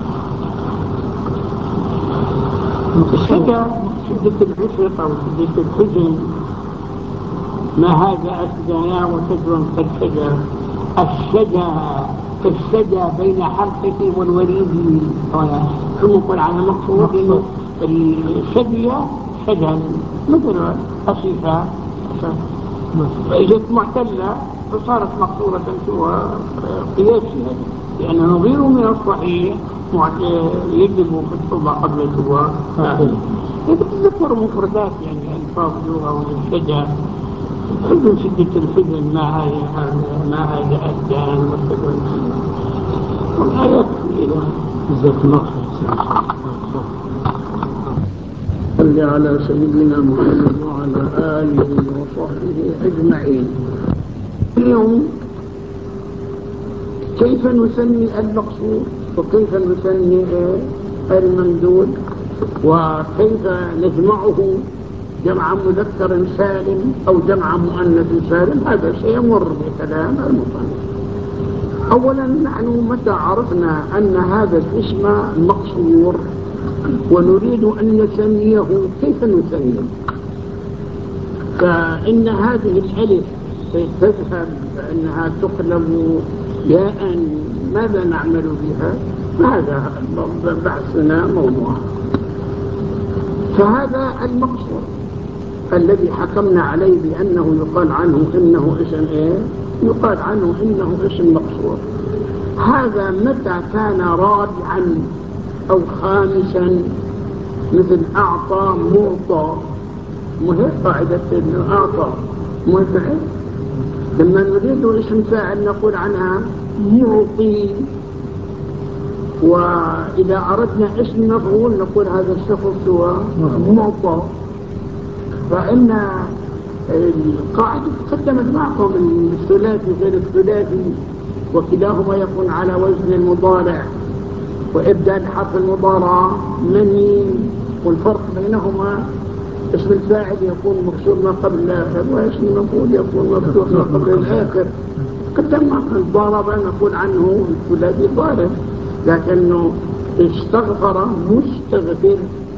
الشجع شدة العشق أو شدة الحزن، ما هذا أسجنا وشجر كالشجر، الشجع كالشجع بين حلقه والوريد. شو نقول على مقصور؟ إنه الشجية شجع مثل أصيفة، فإجت معتلة فصارت مقصورة سوى قياسية، لأن نظير من الصحيح يجب في الصبح قبل السوا. يتذكر مفردات يعني ألفاظ اللغة والشجع حزن شدة الحزن ما هي ما هي أبدان والحزن والآيات كثيرة. جزاك الله خير. صل على سيدنا محمد وعلى آله وصحبه أجمعين. اليوم كيف نسمي المقصود وكيف نسمي الممدود وكيف نجمعه جمع مذكر سالم أو جمع مؤنث سالم، هذا سيمر بكلام المصنف. أولا نحن متى عرفنا أن هذا الاسم مقصور ونريد أن نسميه كيف نسميه؟ فإن هذه الألف تذهب أنها تقلب ياء، ماذا نعمل بها؟ هذا بحثنا موضوع. فهذا المقصور الذي حكمنا عليه بأنه يقال عنه إنه اسم إيه؟ يقال عنه إنه اسم مقصور. هذا متى كان رابعا أو خامسا، مثل أعطى معطى، مهي قاعدة أعطى معطى. لما نريد اسم فاعل نقول عنها معطي، وإذا أردنا اسم مفعول نقول هذا الشخص هو معطى. فإن القاعدة تقدمت معكم الثلاثي غير الثلاثي وكلاهما يكون على وزن المضارع، وإبدال حرف المضارع مني، والفرق بينهما اسم الفاعل يكون مكسور ما قبل الآخر، واسم المفعول يكون مفتوح ما قبل الآخر. قدم معكم ضرب نقول عنه الثلاثي ضارب، لكنه استغفر مستغفر.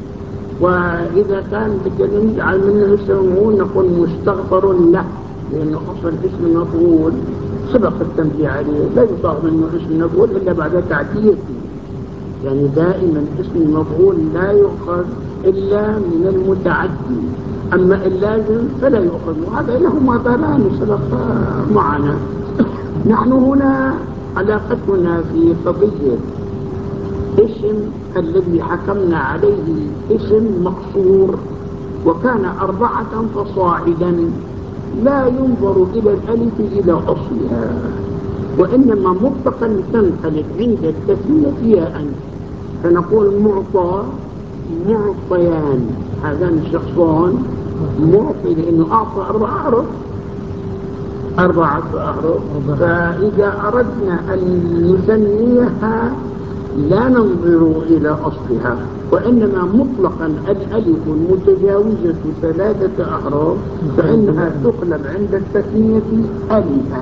وإذا كان بدنا نجعل منه اسم مفعول نقول مستغفر له، لأنه أصل اسم المفعول سبق التنبيه عليه، لا يصاغ منه اسم المفعول إلا بعد تعديته. يعني دائما اسم المفعول لا يؤخذ إلا من المتعدي، أما اللازم فلا يؤخذ. وهذا له مثالان سبق معنا. نحن هنا علاقتنا في قضية اسم الذي حكمنا عليه اسم مقصور وكان أربعة فصاعدا، لا ينظر إلى الألف إلى أصلها، وإنما مطلقا تنقلب عند التثنية ياء، فنقول معطى معطيان، هذان الشخصان معطي لأنه أعطى أربع أحرف أربعة أحرف. فإذا أردنا أن نسميها لا ننظر إلى أصلها، وإنما مطلقا الألف المتجاوزة ثلاثة أحرف فإنها تقلب عند التثنية ألفا،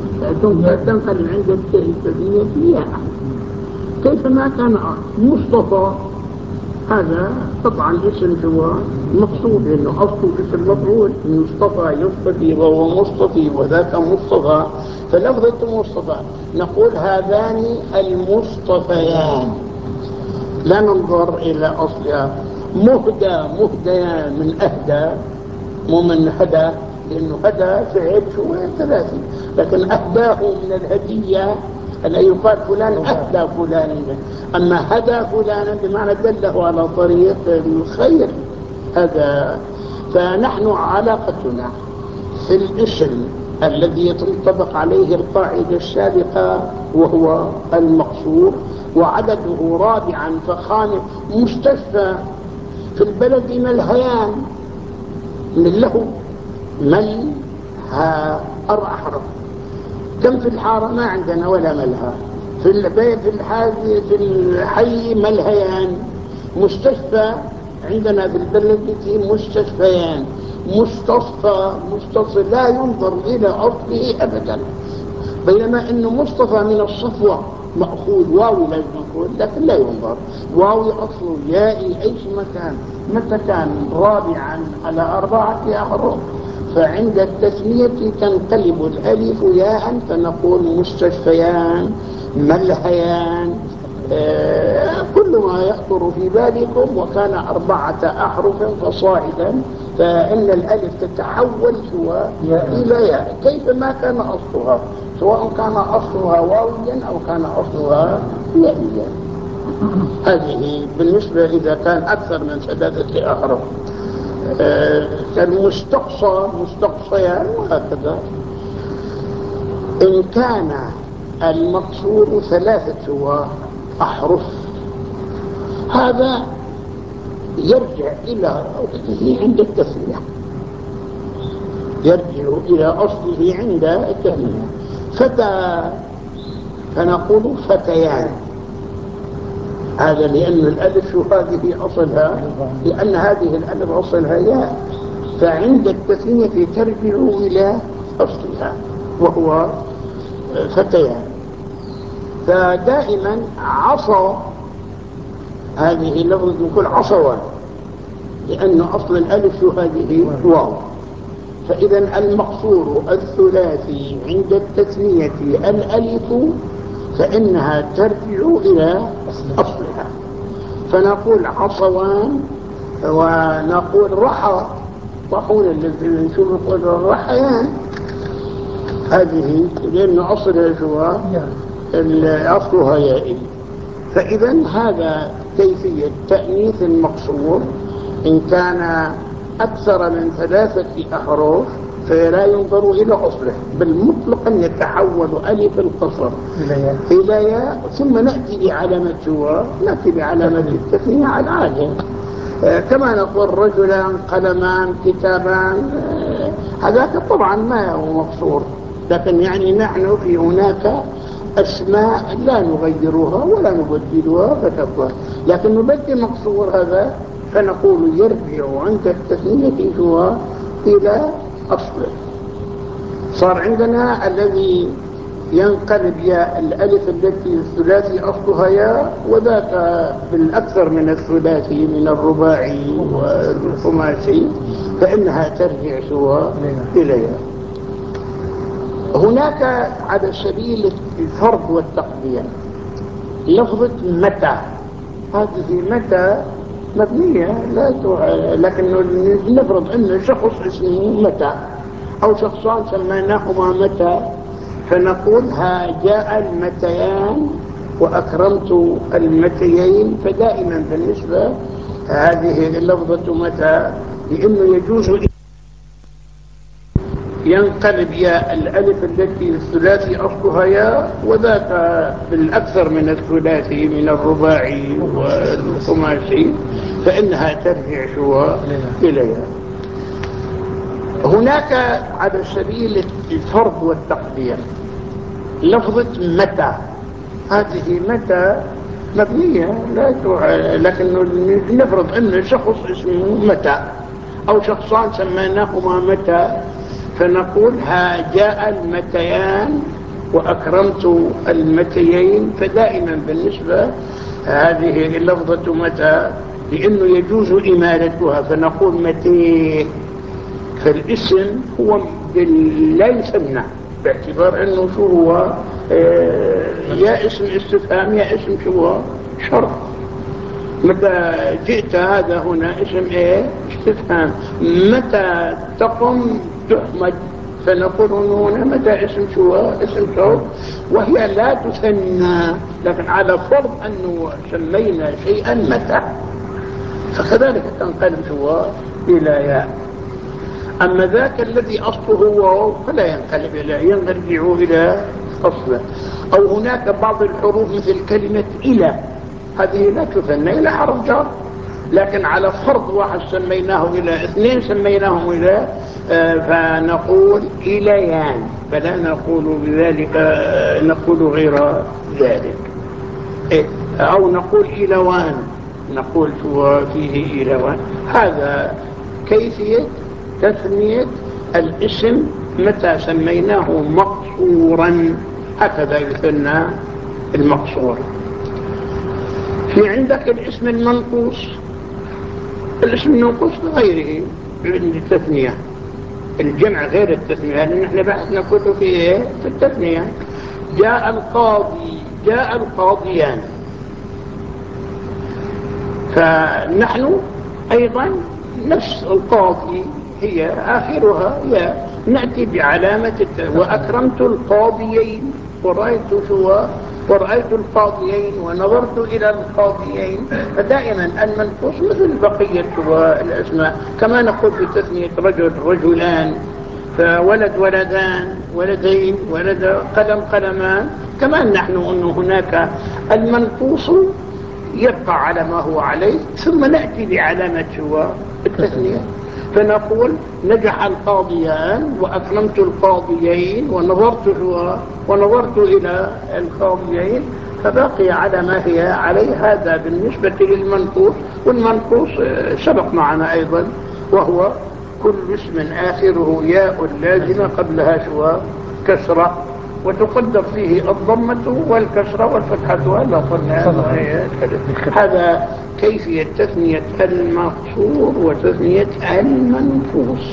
تنقلب عند التثنية ياء. كيفما كان مصطفى، هذا طبعا اسم هو مقصود لأنه أصله اسم مفعول، مصطفى يصطفي وهو مصطفي وذاك مصطفى، فلفظة مصطفى نقول هذان المصطفيان، لا ننظر إلى أصلها. مهدى مهديان من أهدى، مو من هدى، لأنه هدى فعل شوية ثلاثي، لكن أهداه من الهدية ألا يقال فلان أهدى فلانا، أما هدى فلانا بمعنى دله على طريق الخير. هذا فنحن علاقتنا في الاسم الذي تنطبق عليه القاعدة السابقة وهو المقصور، وعدده رابعا فخامس. مستشفى في البلد ملهيان، من له مل ها أربع أحرف. كم في الحارة؟ ما عندنا ولا ملهى. في البيت في الحاج في الحي ملهيان. مستشفى عندنا في البلد مستشفيان. مستصفى مستصفى لا ينظر إلى أصله أبدا، بينما أنه مصطفى من الصفوة مأخوذ واو لازم نقول، لكن لا ينظر. واو أصله يائي أي مكان، متى كان رابعا على أربعة أحرف فعند التسمية تنقلب الألف ياء، فنقول مستشفيان ملهيان، آه كل ما يخطر في بالكم. وكان أربعة أحرف فصاعدا فإن الألف تتحول سواء إلى ياء كيفما كان أصلها، سواء كان أصلها واويا أو كان أصلها يائيا. هذه بالنسبة إذا كان أكثر من ثلاثة أحرف. المستقصى مستقصيان وهكذا. إن كان المقصور ثلاثة أحرف هذا يرجع إلى أصله عند التثنية، يرجع إلى أصله عند التثنية. فتى فنقول فتيان، هذا لأن الألف هذه أصلها، لأن هذه الألف أصلها ياء، فعند التثنية ترجع إلى أصلها وهو فتيان. فدائما عصا هذه لفظ نقول عصوان، لأن أصل الألف هذه واو. فإذا المقصور الثلاثي عند التثنية الألف فإنها ترجع إلى أصلها، فنقول عصوان ونقول رحى، طاحون الذي نشوف نقول الرحيان، هذه لأن أصلها شو أصلها يائي. فإذا هذا كيفية تأنيث المقصور. إن كان أكثر من ثلاثة أحرف فلا ينظر إلى أصله، بل مطلقا يتحول ألف القصر إلى ياء، ثم نأتي بعلامة جوا، نأتي بعلامة التثنية على العادة. آه كما نقول رجلان قلمان كتابان، آه هذاك طبعا ما هو مقصور، لكن يعني نحن في هناك أسماء لا نغيرها ولا نبدلها فتبقى، لكن نبدل مقصور هذا فنقول يرجع عند التثنية جوا إلى أصله. صار عندنا الذي ينقلب ياء الألف التي الثلاثي أصلها ياء، وذاك بالأكثر من الثلاثي من الرباعي والخماسي فإنها ترجع سوا إلى ياء. هناك على سبيل الفرض والتقدير لفظة متى، هذه متى مبنية لا لكن نفرض أن شخص اسمه متى أو شخصان سميناهما متى، فنقول ها جاء المتيان وأكرمت المتيين. فدائما بالنسبة هذه اللفظة متى لأنه يجوز ينقلب ياء الألف التي الثلاثي أصلها ياء، وذاك بالأكثر من الثلاثي من الرباعي والخماسي فإنها ترجع شوا إليها. هناك على سبيل الفرض والتقدير لفظة متى، هذه متى مبنية لا لكن نفرض أن شخص اسمه متى أو شخصان سميناهما متى، فنقول ها جاء المتيان وأكرمت المتيين. فدائما بالنسبة هذه اللفظة متى لأنه يجوز إمالتها فنقول متى، فالاسم هو لا يسمى باعتبار أنه شو هو آه يا اسم استفهام يا اسم شو هو شرط. متى جئت هذا هنا اسم ايه استفهام، متى تقم تحمد فنقول هنا متى اسم شو اسم شرط، وهي لا تثنى لكن على فرض أنه سمينا شيئا متى فكذلك تنقلب شو إلى ياء. أما ذاك الذي أصله واو فلا ينقلب إلى، يرجع إلى أصله. أو هناك بعض الحروف مثل كلمة إلى، هذه لا تثنى إلى حرف جر، لكن على فرض واحد سميناه إلى، اثنين سميناهم إلى آه فنقول إليان، فلا نقول بذلك آه نقول غير ذلك. إيه؟ أو نقول إلوان، نقول شو فيه إلوان. هذا كيفية تثنية الاسم متى سميناه مقصورا، هكذا يثنى المقصور. في عندك الاسم المنقوص، الاسم المنقوص بغيره التثنية، الجمع غير التثنية، لأن احنا بحثنا كله في ايه في التثنية. جاء القاضي، جاء القاضيان، فنحن أيضا نفس القاضي هي آخرها يا، نأتي بعلامة الت... وأكرمت القاضيين ورأيت شو ورأيت القاضيين ونظرت إلى القاضيين. فدائما المنقوص مثل بقية الأسماء، كما نقول في تثنية رجل رجلان، فولد ولدان ولدين، ولد قلم قلمان. كما نحن أن هناك المنقوص يبقى على ما هو عليه، ثم نأتي بعلامة هو التثنية، فنقول نجح القاضيان وأكرمت القاضيين ونظرت هو ونظرت إلى القاضيين، فبقي على ما هي عليه. هذا بالنسبة للمنقوص. والمنقوص سبق معنا أيضا، وهو كل اسم آخره ياء لازمة قبلها شوى كسرة، وتقدر فيه الضمة والكسرة والفتحة. هذا قلنا هذا كيفية تثنية المقصور وتثنية المنقوص.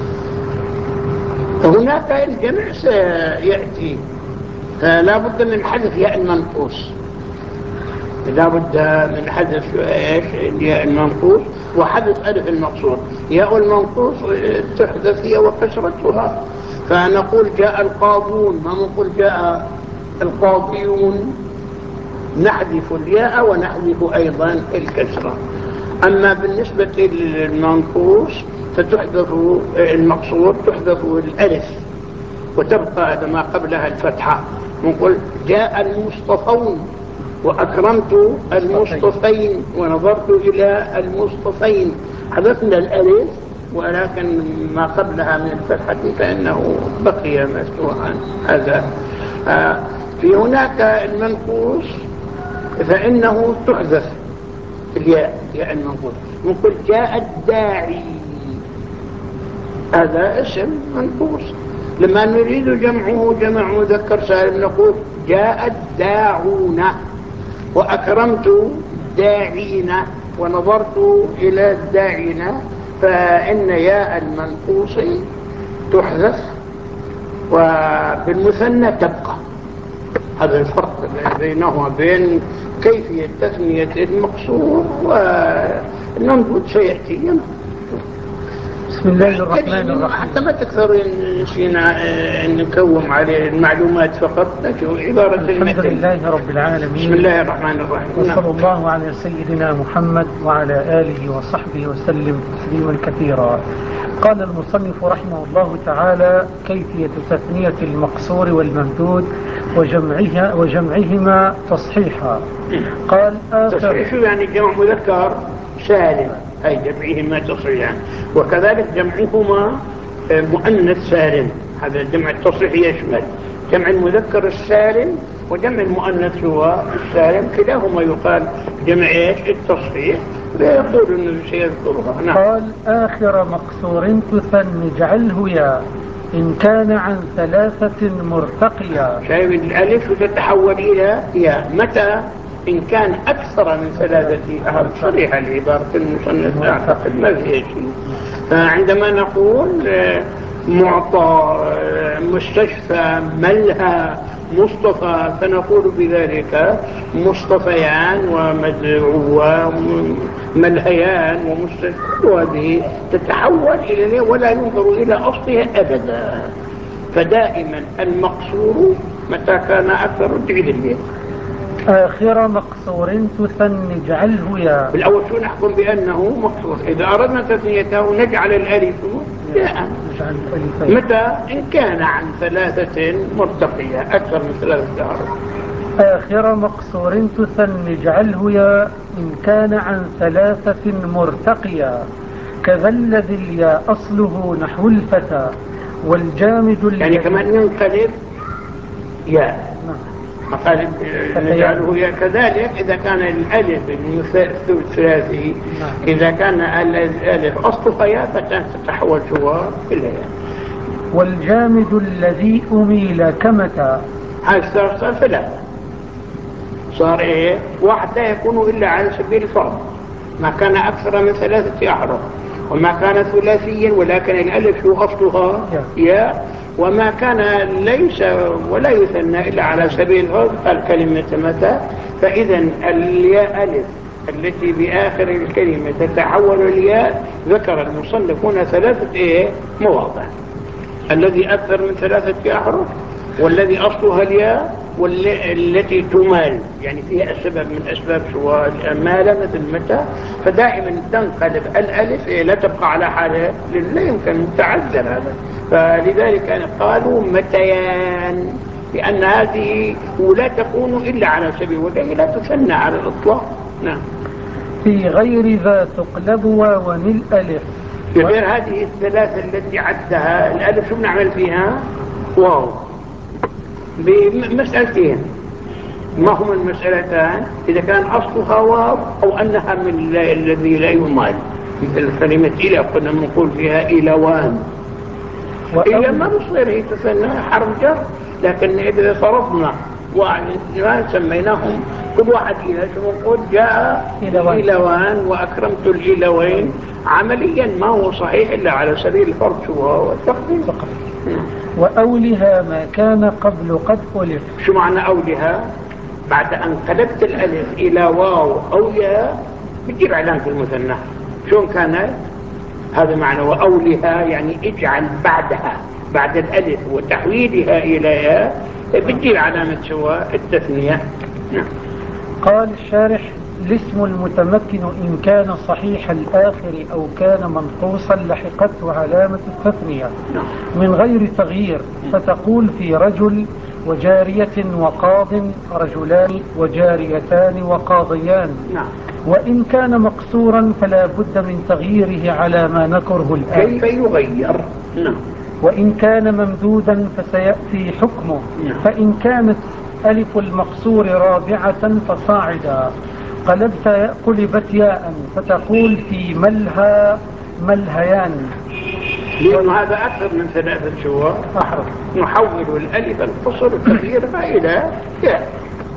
هناك الجمع سيأتي، فلا بد من حذف ياء المنقوص، لا بد من حذف ياء المنقوص وحذف ألف المقصور. ياء المنقوص تحذف هي وكسرتها، فنقول جاء القاضون، ما نقول جاء القاضيون، نحذف الياء ونحذف أيضا الكسرة. أما بالنسبة للمنقوص فتحذف المقصور، تحذف الألف وتبقى ما قبلها الفتحة. نقول جاء المصطفون وأكرمت المصطفين ونظرت إلى المصطفين، حذفنا الألف ولكن ما قبلها من الفتحة فإنه بقي مفتوحا. هذا آه في هناك المنقوص فإنه تحذف الياء، ياء المنقوص. نقول جاء الداعي، هذا اسم منقوص. لما نريد جمعه جمع مذكر سالم نقول جاء الداعون وأكرمت داعين ونظرت إلى الداعين، فإن ياء المنقوص تحذف وبالمثنى تبقى. هذا الفرق بينهما بين كيفية تثنية المقصور والممدود سيأتي. بسم الله الرحمن الرحيم. حتى ما تكثر نسينا نكوم عليه المعلومات فقط، نشوف عبارة الحمد لله رب العالمين. بسم الله الرحمن الرحيم. وصلى الله على سيدنا محمد وعلى آله وصحبه وسلم تسليما كثيرا. قال المصنف رحمه الله تعالى: كيفية تثنية المقصور والممدود وجمعها وجمعهما تصحيحا. قال تصحيح يعني جمع مذكر سالم، أي جمعهما تصحيحا، وكذلك جمعهما مؤنث سالم. هذا جمع التصحيح يشمل جمع المذكر السالم وجمع المؤنث هو السالم، كلاهما يقال جمع التصحيح، ويقول انه سيذكرها. نعم. قال: آخر مقصور تثني اجعله يا إن كان عن ثلاثة مرتقيا. شايف الألف تتحول إلى يا متى؟ إن كان أكثر من ثلاثة أهل. صريحة العبارة المصنف أعتقد ما فيها شيء. فعندما نقول معطى، مستشفى، ملهى، مصطفى، فنقول بذلك مصطفيان ومدعوان وملهيان ومستشفى، وهذه تتحول إلى ولا ينظر إلى أصلها أبدا. فدائما المقصور متى كان أكثر تعيد البيت. آخر مقصور تثني اجعله يا. بالأول شو نحكم بأنه مقصور؟ إذا أردنا تثنيته نجعل الألف ياء. متى؟ إن كان عن ثلاثة مرتقية، أكثر من ثلاثة أحرف. آخر مقصور تثني اجعله يا إن كان عن ثلاثة مرتقيا. كذا الذي الياء أصله نحو الفتى والجامد يعني كمان ينقلب ياء. قال نجعله يا كذلك إذا كان الألف الثلاثي، إذا كان الألف أصله يا فتتحول شوى إلى يا. والجامد الذي أميل كمتى. هذا صار ثلاثة، صار إيه؟ واحد لا يكون إلا على سبيل الفرض، ما كان أكثر من ثلاثة أحرف، وما كان ثلاثيا ولكن الألف هو أصلها يا، وما كان ليس ولا يثنى إلا على سبيل الفرض قال كلمة متى. فإذا الياء ألف التي بآخر الكلمة تتحول الياء، ذكر المصنف هنا ثلاثة إيه مواضع: الذي أكثر من ثلاثة أحرف، والذي أصلها الياء، والتي تمال يعني فيها سبب من أسباب شواء الأمالة مثل متى، فدائما تنقلب الألف لا تبقى على حالها، لا يمكن تعذر هذا. فلذلك قالوا متيان، لأن هذه ولا تكون إلا على سبيل وجهه، لا تثنى على الإطلاق. نعم. في غير ذا تقلب واو الألف. في غير هذه الثلاثة التي عدها الألف شو بنعمل فيها؟ واو. بمسألتين، ما هما المسألتان؟ إذا كان أصلها واو أو أنها من الذي لا يمال، مثل كلمة إلى كنا نقول فيها إلوان، إلى ما بصير هي تثنى حرف جر. لكن إذا صرفنا وما سميناهم كل واحد إلى شو نقول جاء إلوان وأكرمت الإلوين، عمليا ما هو صحيح إلا على سبيل الفرض شو هو التقديم. وأولها ما كان قبل قد ألف. شو معنى أولها؟ بعد أن قلبت الألف إلى واو أو ياء بتجيب علامة المثنى. شو كانت؟ هذا معنى وأولها، يعني اجعل بعدها بعد الألف وتحويلها إلى ياء بتجيب علامة سواء التثنية. نعم. قال الشارح: الاسم المتمكن إن كان صحيح الآخر أو كان منقوصا لحقته علامة التثنية من غير تغيير، فتقول في رجل وجارية وقاض، رجلان وجاريتان وقاضيان. وإن كان مقصورا فلا بد من تغييره على ما نكره الآن. كيف يغير؟ نعم. وإن كان ممدودا فسيأتي حكمه. فإن كانت ألف المقصور رابعة فصاعدا قلبت قلبت ياء، فتقول في ملها ملهيان، لأن هذا أكثر من ثلاثة شهور أحرف. نحول الألف القصر تغييرها إلى ياء.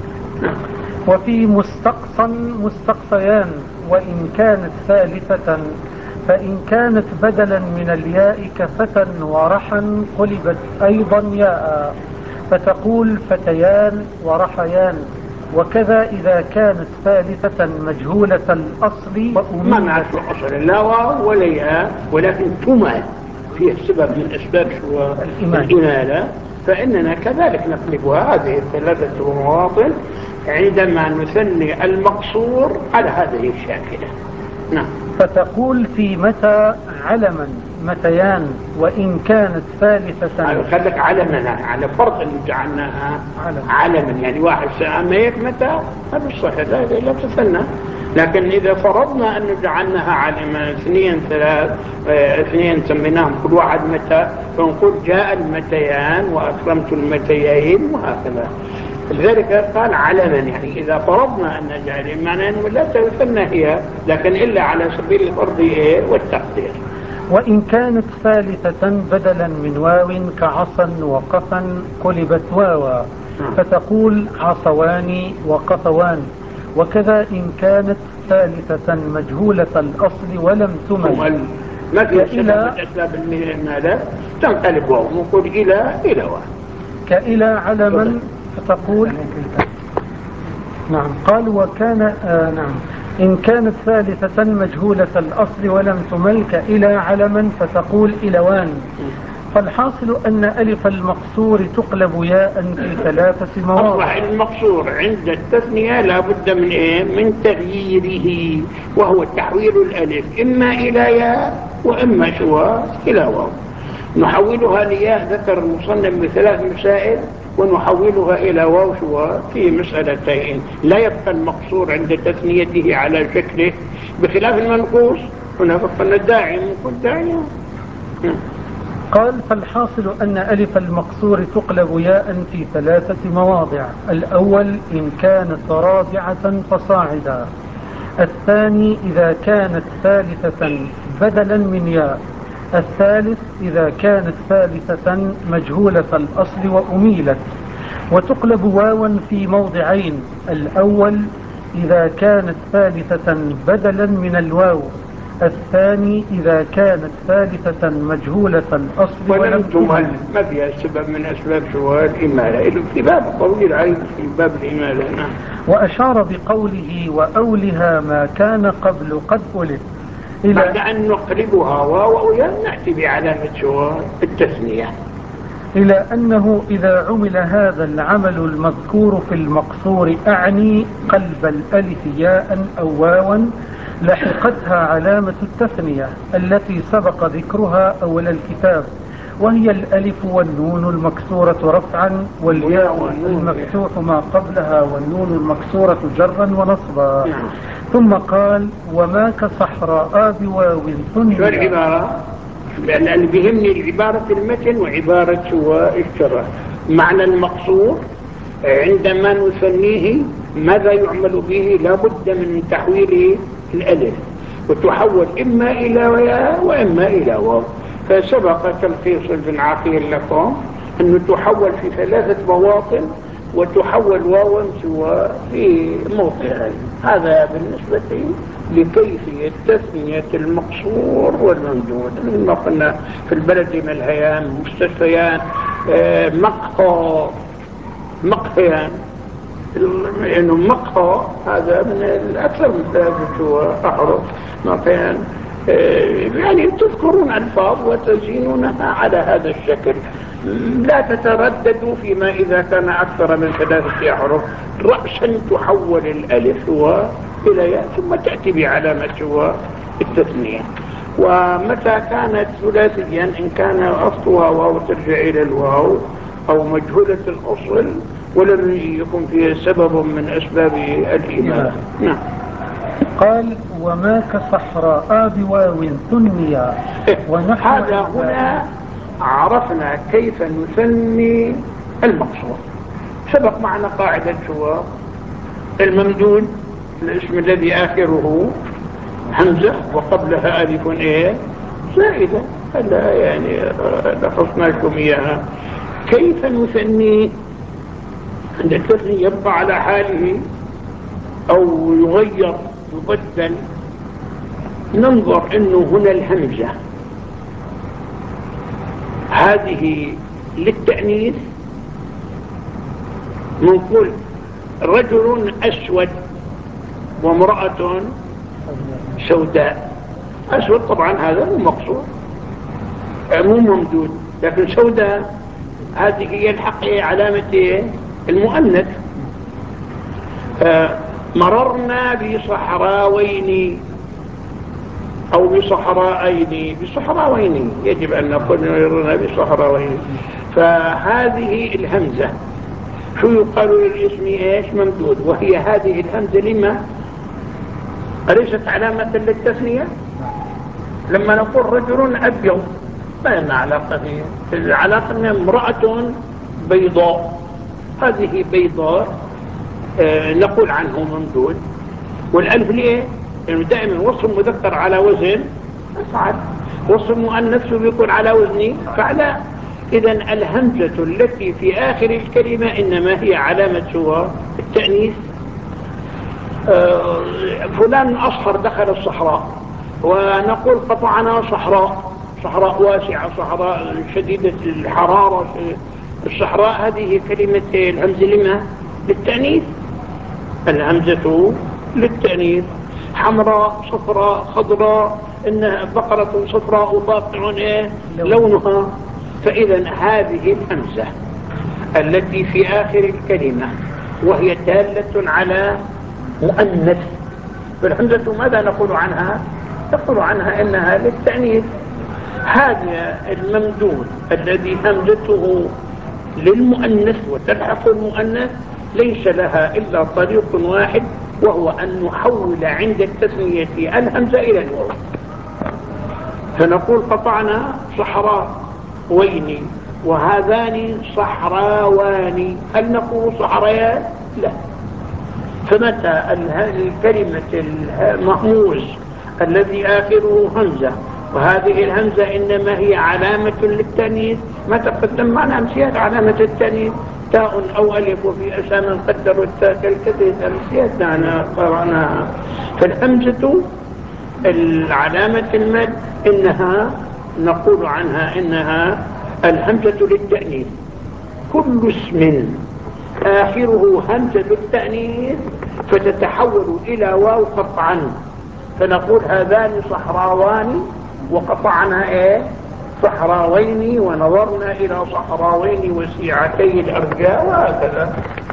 وفي مستقصا مستقصيان، وإن كانت ثالثة فإن كانت بدلا من الياء كفتى ورحا قلبت أيضا ياء، فتقول فتيان ورحيان. وكذا إذا كانت ثالثة مجهولة الأصل ما نعرف الأصل لا واو ولا ياء، ولكن تمال فيه سبب من أسباب الإمالة، فإننا كذلك نقلبها هذه الثلاثة مواطن عندما نثني المقصور على هذه الشاكلة. نعم. فتقول في متى علما متيان، وإن كانت ثالثة. خلك علما على فرق اللي جعلناها علم. علما يعني واحد سأميك متى هذا الصحيح لا, لا تثنى. لكن إذا فرضنا أن جعلناها علما اثنين ثلاث اه اثنين سميناهم كل واحد متى، فنقول جاء المتيان وأكرمت المتيين وهكذا. لذلك قال علما، يعني إذا فرضنا أن نجعل معنى أنه لا تثنى هي، لكن إلا على سبيل الفرض والتقدير. وإن كانت ثالثة بدلا من واو كعصا وقفا قلبت واوا، فتقول عصوان وقفوان. وكذا إن كانت ثالثة مجهولة الأصل ولم تمل، ما في سبب أسباب المال تنقلب واو، نقول إلى إلى واو. كإلى علما فتقول نعم. قال وكان آه نعم إن كانت ثالثة مجهولة الأصل ولم تمل كإلى علما فتقول إلوان. فالحاصل أن ألف المقصور تقلب ياء في ثلاثة مواضع. أصبح المقصور عند التثنية لا بد من إيه؟ من تغييره، وهو تحويل الألف إما إلى ياء وإما شوى إلى واو. نحولها لياء ذكر المصنف بثلاث مسائل، ونحولها إلى واو شوى في مسألتين. لا يبقى المقصور عند تثنيته على شكله بخلاف المنقوص، هنا بقى الداعي نقول داعي. قال فالحاصل أن ألف المقصور تقلب ياء في ثلاثة مواضع. الأول إن كانت رابعة فصاعدا، الثاني إذا كانت ثالثة بدلا من ياء، الثالث إذا كانت ثالثة مجهولة الأصل وأميلت. وتقلب واوا في موضعين: الأول إذا كانت ثالثة بدلا من الواو، الثاني إذا كانت ثالثة مجهولة الأصل ولم تمل. ما فيها سبب من أسباب شواء الإمالة، في باب طويل عين في باب الإمالة. نعم. وأشار بقوله وأولها ما كان قبل قد ألف بعد أن نقلبها واو أو ياء نأتي بعلامة شواء التثنية. إلى أنه إذا عمل هذا العمل المذكور في المقصور أعني قلب الألف ياء أو واوا لحقتها علامة التثنية التي سبق ذكرها أول الكتاب، وهي الألف والنون المكسورة رفعا والياء المفتوح ما قبلها والنون المكسورة جرا ونصبا. ثم قال وما كصحراء بواو ثنيا. شو العبارة؟ لأن بيهمني العبارة في المتن وعبارة والشرح. معنى المقصور عندما نسميه ماذا يعمل به؟ لابد من تحويل الألف وتحول إما إلى ياء وإما إلى واو. فسبق تلخيص بن عقيل لكم أنه تحول في ثلاثة مواطن وتحول واو سوى في موضعين. هذا بالنسبة لكيفية تثنية المقصور والممدود. مثل ما قلنا في البلد من الهيام مستشفيان مقهى مقهيان، لأنه مقهى هذا من الأكثر من ثلاثة أحرف مقهيان، يعني تذكرون ألفاظ وتزينونها على هذا الشكل. لا تترددوا فيما إذا كان أكثر من ثلاثة أحرف، رأسا تحول الألف إلى ياء ثم تأتي بعلامة التثنية. ومتى كانت ثلاثيا إن كان أصلها واو ترجع إلى الواو أو مجهولة الأصل ولم يكن فيها سبب من أسباب الإيمان. نعم. قال وما كصحراء بواو ثنيا. هذا هنا عرفنا كيف نسمي المقصور. سبق معنا قاعدة شو الممدود الاسم الذي آخره همزة وقبلها ألف إيه زائدة. هلا يعني لخصنا لكم إياها. كيف نسميه؟ عند التثنية يبقى على حاله أو يغير يبدل. ننظر إنه هنا الهمزة هذه للتأنيث. نقول رجل أسود وامرأة سوداء. أسود طبعا هذا مو مقصور مو ممدود، لكن سوداء هذه هي الحق علامة المؤنث. مررنا بصحراوين أو بصحراءين بصحراوين يجب أن نقول مررنا بصحراوين. فهذه الهمزة شو يقال للاسم ايش؟ ممدود. وهي هذه الهمزة لما أليست علامة للتثنية؟ لما نقول رجل أبيض ما لنا علاقة فيه. العلاقة أن امرأة بيضاء، هذه بيضاء آه نقول عنه ممدود. والألف ليه؟ لأنه دائما وصف المذكر على وزن أفعل، وصف المؤنث بيكون على وزن فعلا. إذا الهمزة التي في آخر الكلمة إنما هي علامة سوى التأنيث. آه فلان أصفر دخل الصحراء، ونقول قطعنا صحراء، صحراء واسعة، صحراء شديدة الحرارة. الصحراء هذه كلمة الهمزة لما؟ للتأنيث. الهمزة للتأنيث. حمراء صفراء خضراء، إنها بقرة صفراء فاقع إيه لونها. فإذا هذه الهمزة التي في آخر الكلمة وهي دالة على مؤنث، فالهمزة ماذا نقول عنها؟ نقول عنها إنها للتأنيث. هذا الممدود الذي همزته للمؤنث وتلحق المؤنث ليس لها إلا طريق واحد، وهو أن نحول عند التثنية الهمزة إلى الواو. فنقول قطعنا صحراء وين وهذان صحراوان. هل نقول صحرايان؟ لا. فمتى الكلمة المهموز الذي آخره همزة وهذه الهمزة إنما هي علامة للتأنيث، ما تقدم معنا أمثيات علامة التأنيث تاء أو ألف، وفي أسامي قدروا التاء كالكثير أمثيات أنا قرأناها. فالهمزة العلامة المد إنها نقول عنها إنها الهمزة للتأنيث. كل اسم آخره همزة التأنيث فتتحول إلى واو قطعا، فنقول هذان صحراوان وقطعنا إيه صحراوين ونظرنا إلى صحراوين وسيعتي الأرجاء وهكذا.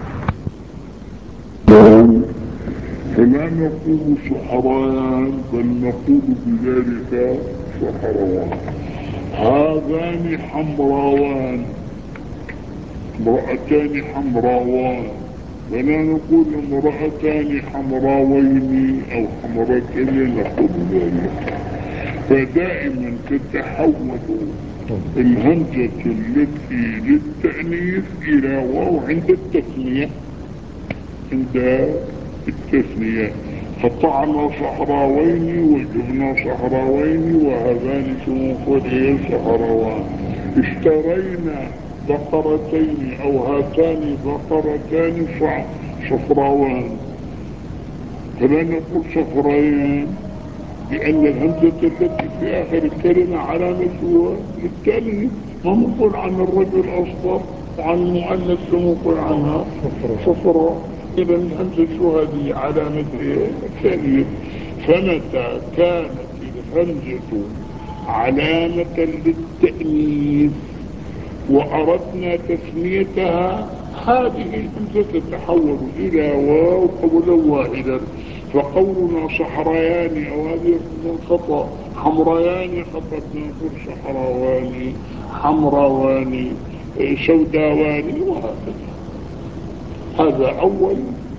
فلا نقول صحرايان بل نقول بذلك صحراوان. هذان حمراوان، امرأتان حمراوان، ولا نقول امرأتان حمراوين أو حمرتين، نقول ذلك. فدائما تتحول الهمزة التي للتأنيث إلى واو عند التثنية. عند التثنية قطعنا صحراوين وجبنا صحراوين وهذان سموفر صحراوان. اشترينا بقرتين أو هاتان بقرتان صفراوان، فلا نقول صفريان، لأن الهمزة التي في آخر الكلمة علامتها للتأنيث. ما نقول عن الرجل أصفر وعن المؤنث نقول عنها صفراء. إذا الهمزة هذه علامة التأنيث. فمتى كانت الهمزة علامة للتأنيث وأردنا تسميتها، هذه الهمزة تتحول إلى واو قولا واحدا. فقولنا صحرايان أو هذه خطأ، حمرايان خطأ، نقول صحراوان، حمراوان، سوداوان، وهكذا. هذا أول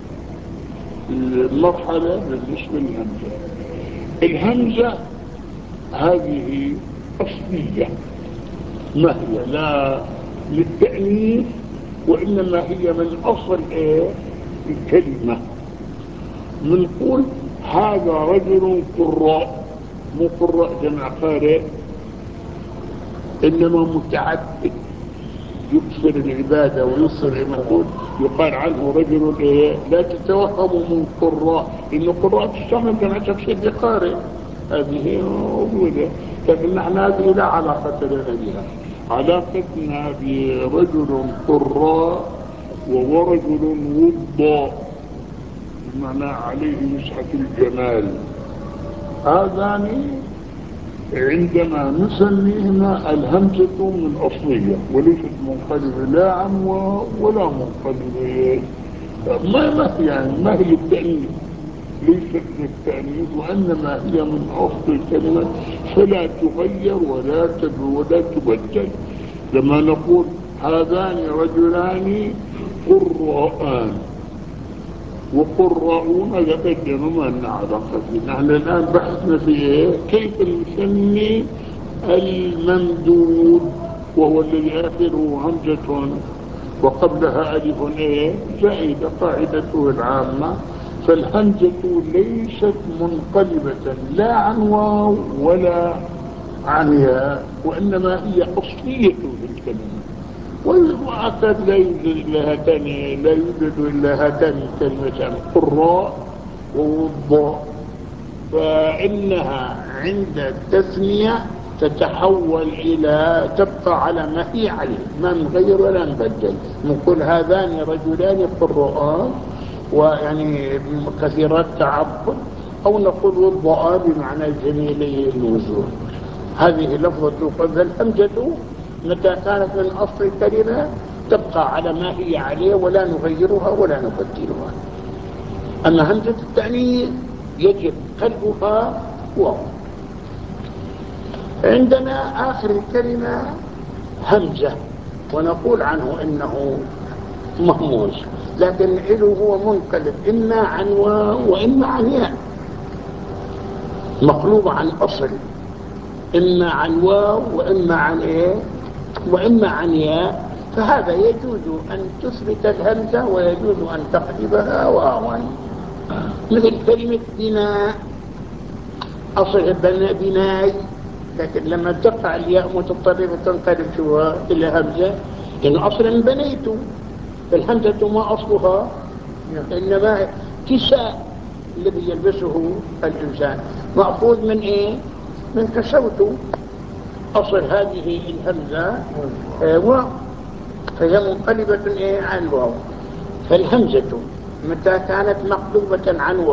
مرحلة بالنسبة للهمزة. الهمزة هذه أصلية، ما هي لا للتأنيث وإنما هي من أصل إيه الكلمة. منقول هذا رجل قراء، مو قراء جمع قارئ، إنما متعبد يكثر العبادة ويصر المقول، يقال عنه رجل إيه. لا تتوهموا من قراء، إن قراء تستعمل جمع تفسير بقارئ، هذه موجودة. لكن نحن هذه لا علاقة لنا بها. علاقتنا برجل قراء وهو رجل وضاء، بمعنى عليه مسحة الجمال. هذان عندما نسميهما الهمزة من أصلية وليست منقلبة لا عن ولا منقلبة. ما ما يعني ما هي للتأنيث، ليست للتأنيث وإنما هي من أصل الكلمة، فلا تغير ولا ولا تبدل. لما نقول هذان رجلان قراءان وقراءون، هذا قدم ما لنا علاقة فيه. نحن الآن بحثنا في إيه؟ كيف نسمي الممدود، وهو الذي آخره همزة وقبلها ألف إيه زائدة، قاعدته العامة. فالهمزة ليست منقلبة لا عن واو ولا عن ياء، وإنما هي أصلية الكلمة. وأكد لا يوجد إلا هاتان لا يوجد إلا هاتان الكلمتان قراء ووضاء. فإنها عند التثنية تتحول إلى تبقى على ما هي عليه، ما نغير ولا نبدل. نقول هذان رجلان قراءان ويعني كثيرات تعبد، أو نقول وضاء بمعنى جميلي الوجوه. هذه لفظة. فالهمزة متى كانت من أصل الكلمة تبقى على ما هي عليه ولا نغيرها ولا نبدلها. أما همزة التأنيث يجب قلبها واو. عندنا آخر الكلمة همزة، ونقول عنه إنه مهموز، لكن له هو منقلب إما عن واو وإما عن ياء، مقلوب عن أصل، إما عن واو وإما عن إيه وإما عن ياء. فهذا يجوز أن تثبت الهمزة ويجوز أن تقلبها واوا، مثل كلمة بناء، أصل بناي، لكن لما تقع الياء متطرفة تنقلب شوها إلى همزة، لأن أصلا بنيت. فالهمزة ما أصلها إنما كساء الذي يلبسه الإنسان، مأخوذ من إيه؟ من كسوت. أصل هذه الهمزة واو، فهي منقلبة إيه عن واو. فالهمزة متى كانت مقلوبة عن واو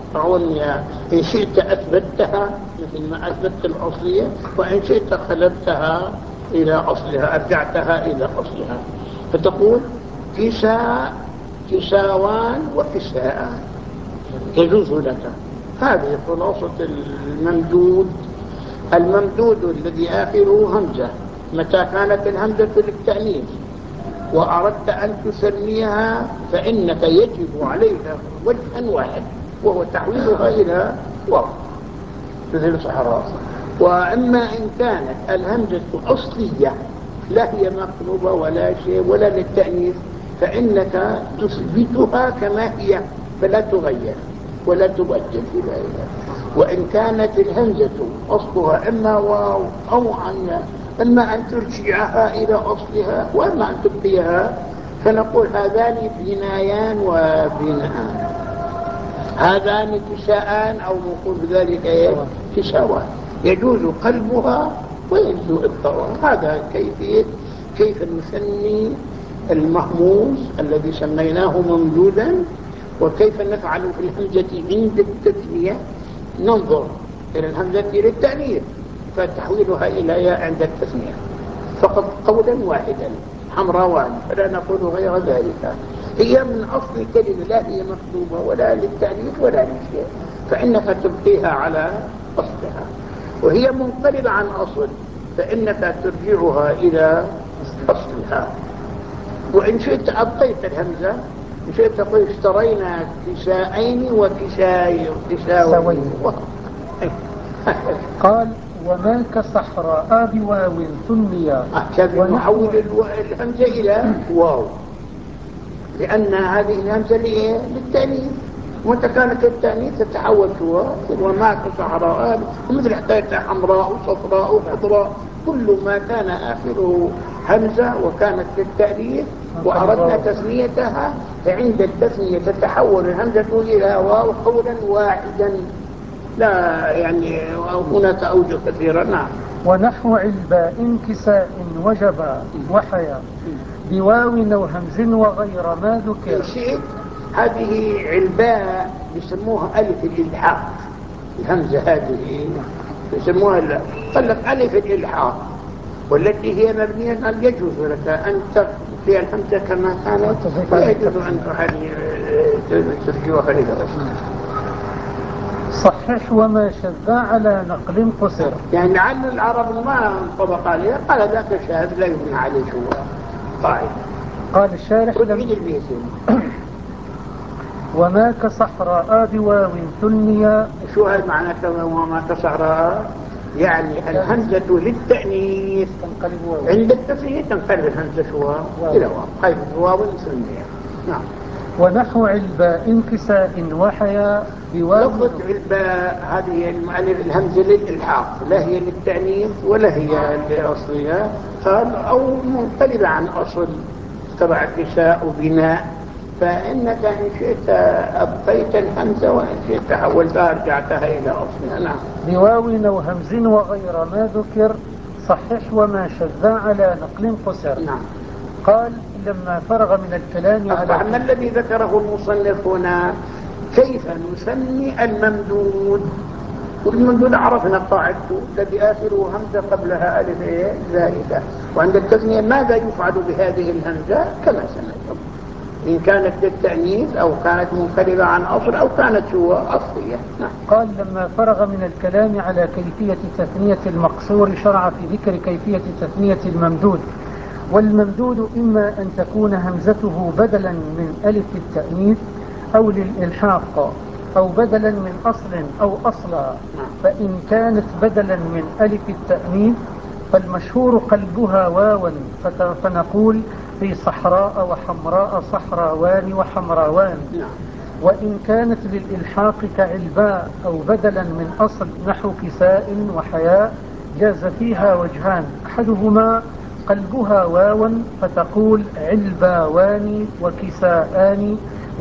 أو إن شئت أثبتها مثل ما أثبت الأصلية، وإن شئت خلبتها إلى أصلها، أرجعتها إلى أصلها، فتقول كساء، كساوان، وكساءان، يجوز لك. هذه خلاصة الممدود. الممدود الذي آخره همزة متى كانت الهمزة للتأنيث وأردت أن تسميها فإنك يجب عليها وجها واحد، وهو تحويلها إلى واو مثل صحراء. وأما إن كانت الهمزة أصلية لا هي مقلوبة ولا شيء ولا للتأنيث، فإنك تثبتها كما هي فلا تغير ولا تبدل في ذلك. وإن كانت الهمزة أصلها إما واو أو عين، إما أن ترجعها إلى أصلها وإما أن تبقيها، فنقول هذان بنايان وبناءان، هذان كساءان، أو نقول بذلك إيه كساوان، يجوز قلبها ويجوز إبقاؤها. هذا كيفية كيف نسمي المهموس الذي سميناه ممدودا، وكيف نفعل في الهمزة عند التثنية. ننظر إلى الهمزة للتأنيث فتحويلها إلى ياء عند التثنية فقط قولا واحدا، حمراوان، فلا نقول غير ذلك. هي من أصل الكلمة لا هي مكتوبة ولا للتأنيث ولا للشيء، فإنك تبقيها على أصلها. وهي منقلبة عن أصل فإنك ترجعها إلى أصلها. وإن شئت أبقيت الهمزة، إن شئت تقول اشترينا كساءين وكساء كساوين. قال وما كصحراء بواو ثنيا، كان نحول الهمزة إلى واو لأن هذه الهمزة للتأنيث، ومتى كانت التأنيث تتحول شو وما كصحراء، ومثل حكاية حمراء وصفراء وخضراء، كل ما كان آخره همزة وكانت للتأنيث وأردنا تسميتها، فعند التسمية تتحول الهمزة إلى واو قولا واحدا، لا يعني هناك أوجه كثيرة. نعم. ونحو علباء كساء وجبا وحيا بواو أو همز وغير ما ذكر. شئت هذه علباء يسموها ألف الإلحاق، الهمزة هذه يسموها قال لك ألف الإلحاق، والتي هي مبنية أن يجوز لك أن تبقي الهمزة كما كانت ويجوز أن ترجوها إلى أصلها. صحح وما شذ على نقل قصر، يعني لعل العرب ما انطبق عليها، قال ذاك شاذ لا يبنى عليه شو قاعدة. قال الشارح لم وما كصحراء بواو ثنيا. شو هذا معنى وما كصحراء؟ يعني الهمزة للتأنيث عند التثنية تنقلب الهمزة شو إلى واو، هاي واو ثنيا. نعم. ونحو علباء كساء وحيا بواو. لفظة علباء هذه الهمزة للإلحاق، لا هي للتأنيث ولا هي لأصلها، قال أو منقلبة عن أصل تبع كساء وبناء، فإنك إن شئت أبقيت الهمزة وإن شئت حولتها رجعتها إلى أصلها. نعم. بواو أو همز وغير ما ذكر. صحح وما شذ على نقل قصر. نعم. قال لما فرغ من الكلام على أما الذي ذكره المصنف هنا كيف نسمي الممدود، والممدود عرفنا قاعدته الذي آخره همزة قبلها ألف زائدة، وعند التثنية ماذا يفعل بهذه الهمزة كما سمعتم، إن كانت للتأنيث أو كانت منقلبة عن أصل أو كانت شو أصلية. نعم. قال لما فرغ من الكلام على كيفية تثنية المقصور شرع في ذكر كيفية تثنية الممدود. والممدود إما أن تكون همزته بدلا من ألف التأنيث أو للإلحاق أو بدلا من أصل أو أصلا. فإن كانت بدلا من ألف التأنيث فالمشهور قلبها واوا، فنقول في صحراء وحمراء صحراوان وحمراوان. وإن كانت للإلحاق كعلباء أو بدلا من أصل نحو كساء وحياء جاز فيها وجهان، أحدهما قلبها واوا فتقول علباوان وكساءان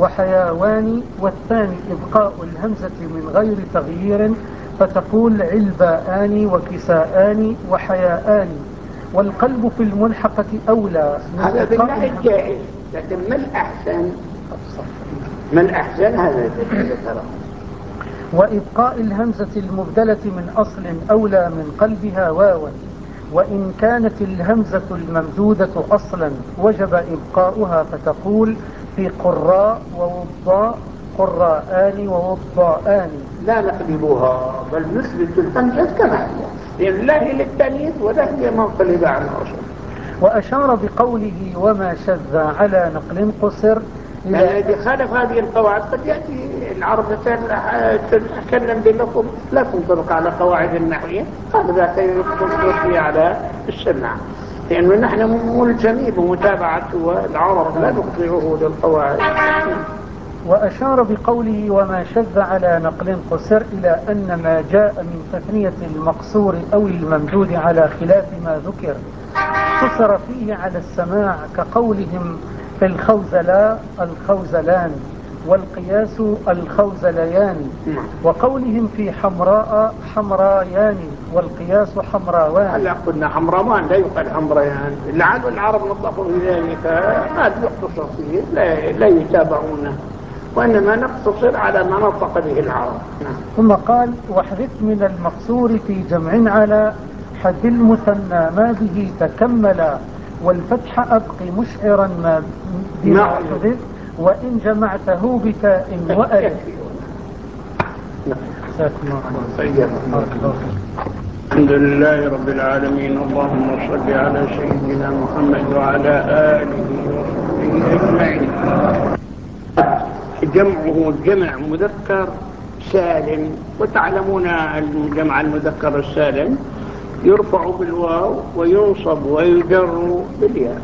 وحياوان، والثاني إبقاء الهمزة من غير تغيير فتقول علباءان وكساءان وحياءان. والقلب في الملحقة أولى. هذا بالله الجائز، لكن ما الأحسن؟ ما الأحسن هذا الذي ذكره؟ وإبقاء الهمزة المبدلة من أصل أولى من قلبها واوا، وإن كانت الهمزة الممدودة أصلا وجب إبقاؤها، فتقول في قراء ووضاء قراءان ووضاءان. لا نقلبها بل نثبت الهمزة كما هي، لا هي للتأنيث ولا هي منقلبة عن الأصل. وأشار بقوله وما شذ على نقل قصر، الذي خالف هذه القواعد قد يأتي العرب تتكلم بلفظ لا تنطبق على قواعد النحوية، هذا ذاك ينطبق على السمع، لأنه يعني نحن ملزمين بمتابعة العرب لا نخضعه للقواعد. وأشار بقوله وما شذ على نقل قصر إلى أن ما جاء من تثنية المقصور أو الممدود على خلاف ما ذكر قصر فيه على السماع، كقولهم في الخوزلاء الخوزلان، والقياس الخوزليان، وقولهم في حمراء حمرايان، والقياس حمراوان. هلا قلنا حمراوان لا يقال حمريان، لعل العرب نطقوا بذلك، هذا يقتصر فيه لا, لا يتابعونه، وإنما نقتصر على ما نطق به العرب. ثم قال واحذف من المقصور في جمع على حد المثنى ما به تكملا، والفتح أبقي مشعرا ما بما حذف، وإن جمعته بتاء وألف. الحمد لله رب العالمين، اللهم صل على سيدنا محمد وعلى آله وصحبه أجمعين. جمعه جمع مذكر سالم، وتعلمون الجمع المذكر السالم يرفع بالواو وينصب ويجر بالياء.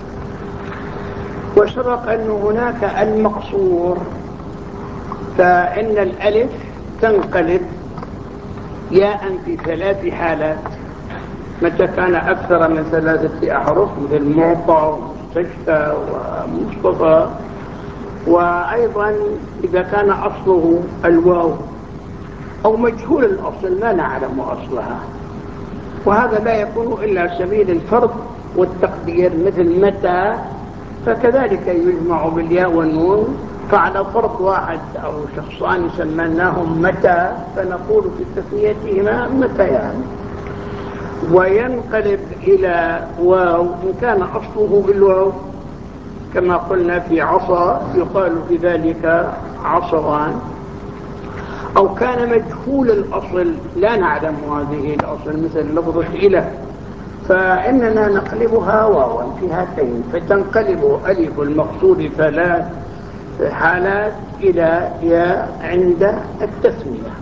وسبق أن هناك المقصور، فإن الألف تنقلب ياء في ثلاث حالات، متى كان أكثر من ثلاثة أحرف مثل معطى ومستشفى ومصطفى، وأيضا إذا كان أصله الواو أو مجهول الأصل لا نعلم أصلها، وهذا لا يكون إلا سبيل الفرض والتقدير مثل متى، فكذلك يجمع بالياء والنون، فعلى فرض واحد أو شخصان سميناهم متى فنقول في تسميتهما متيان. وينقلب إلى واو إن كان أصله بالواو، كما قلنا في عصا يقال في ذلك عصوان، أو كان مجهول الأصل لا نعلم هذه الأصل مثل لفظة إله، فإننا نقلبها واوا في هاتين، فتنقلب ألف المقصود ثلاث حالات إلى ياء عند التثنية.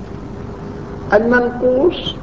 المنقوص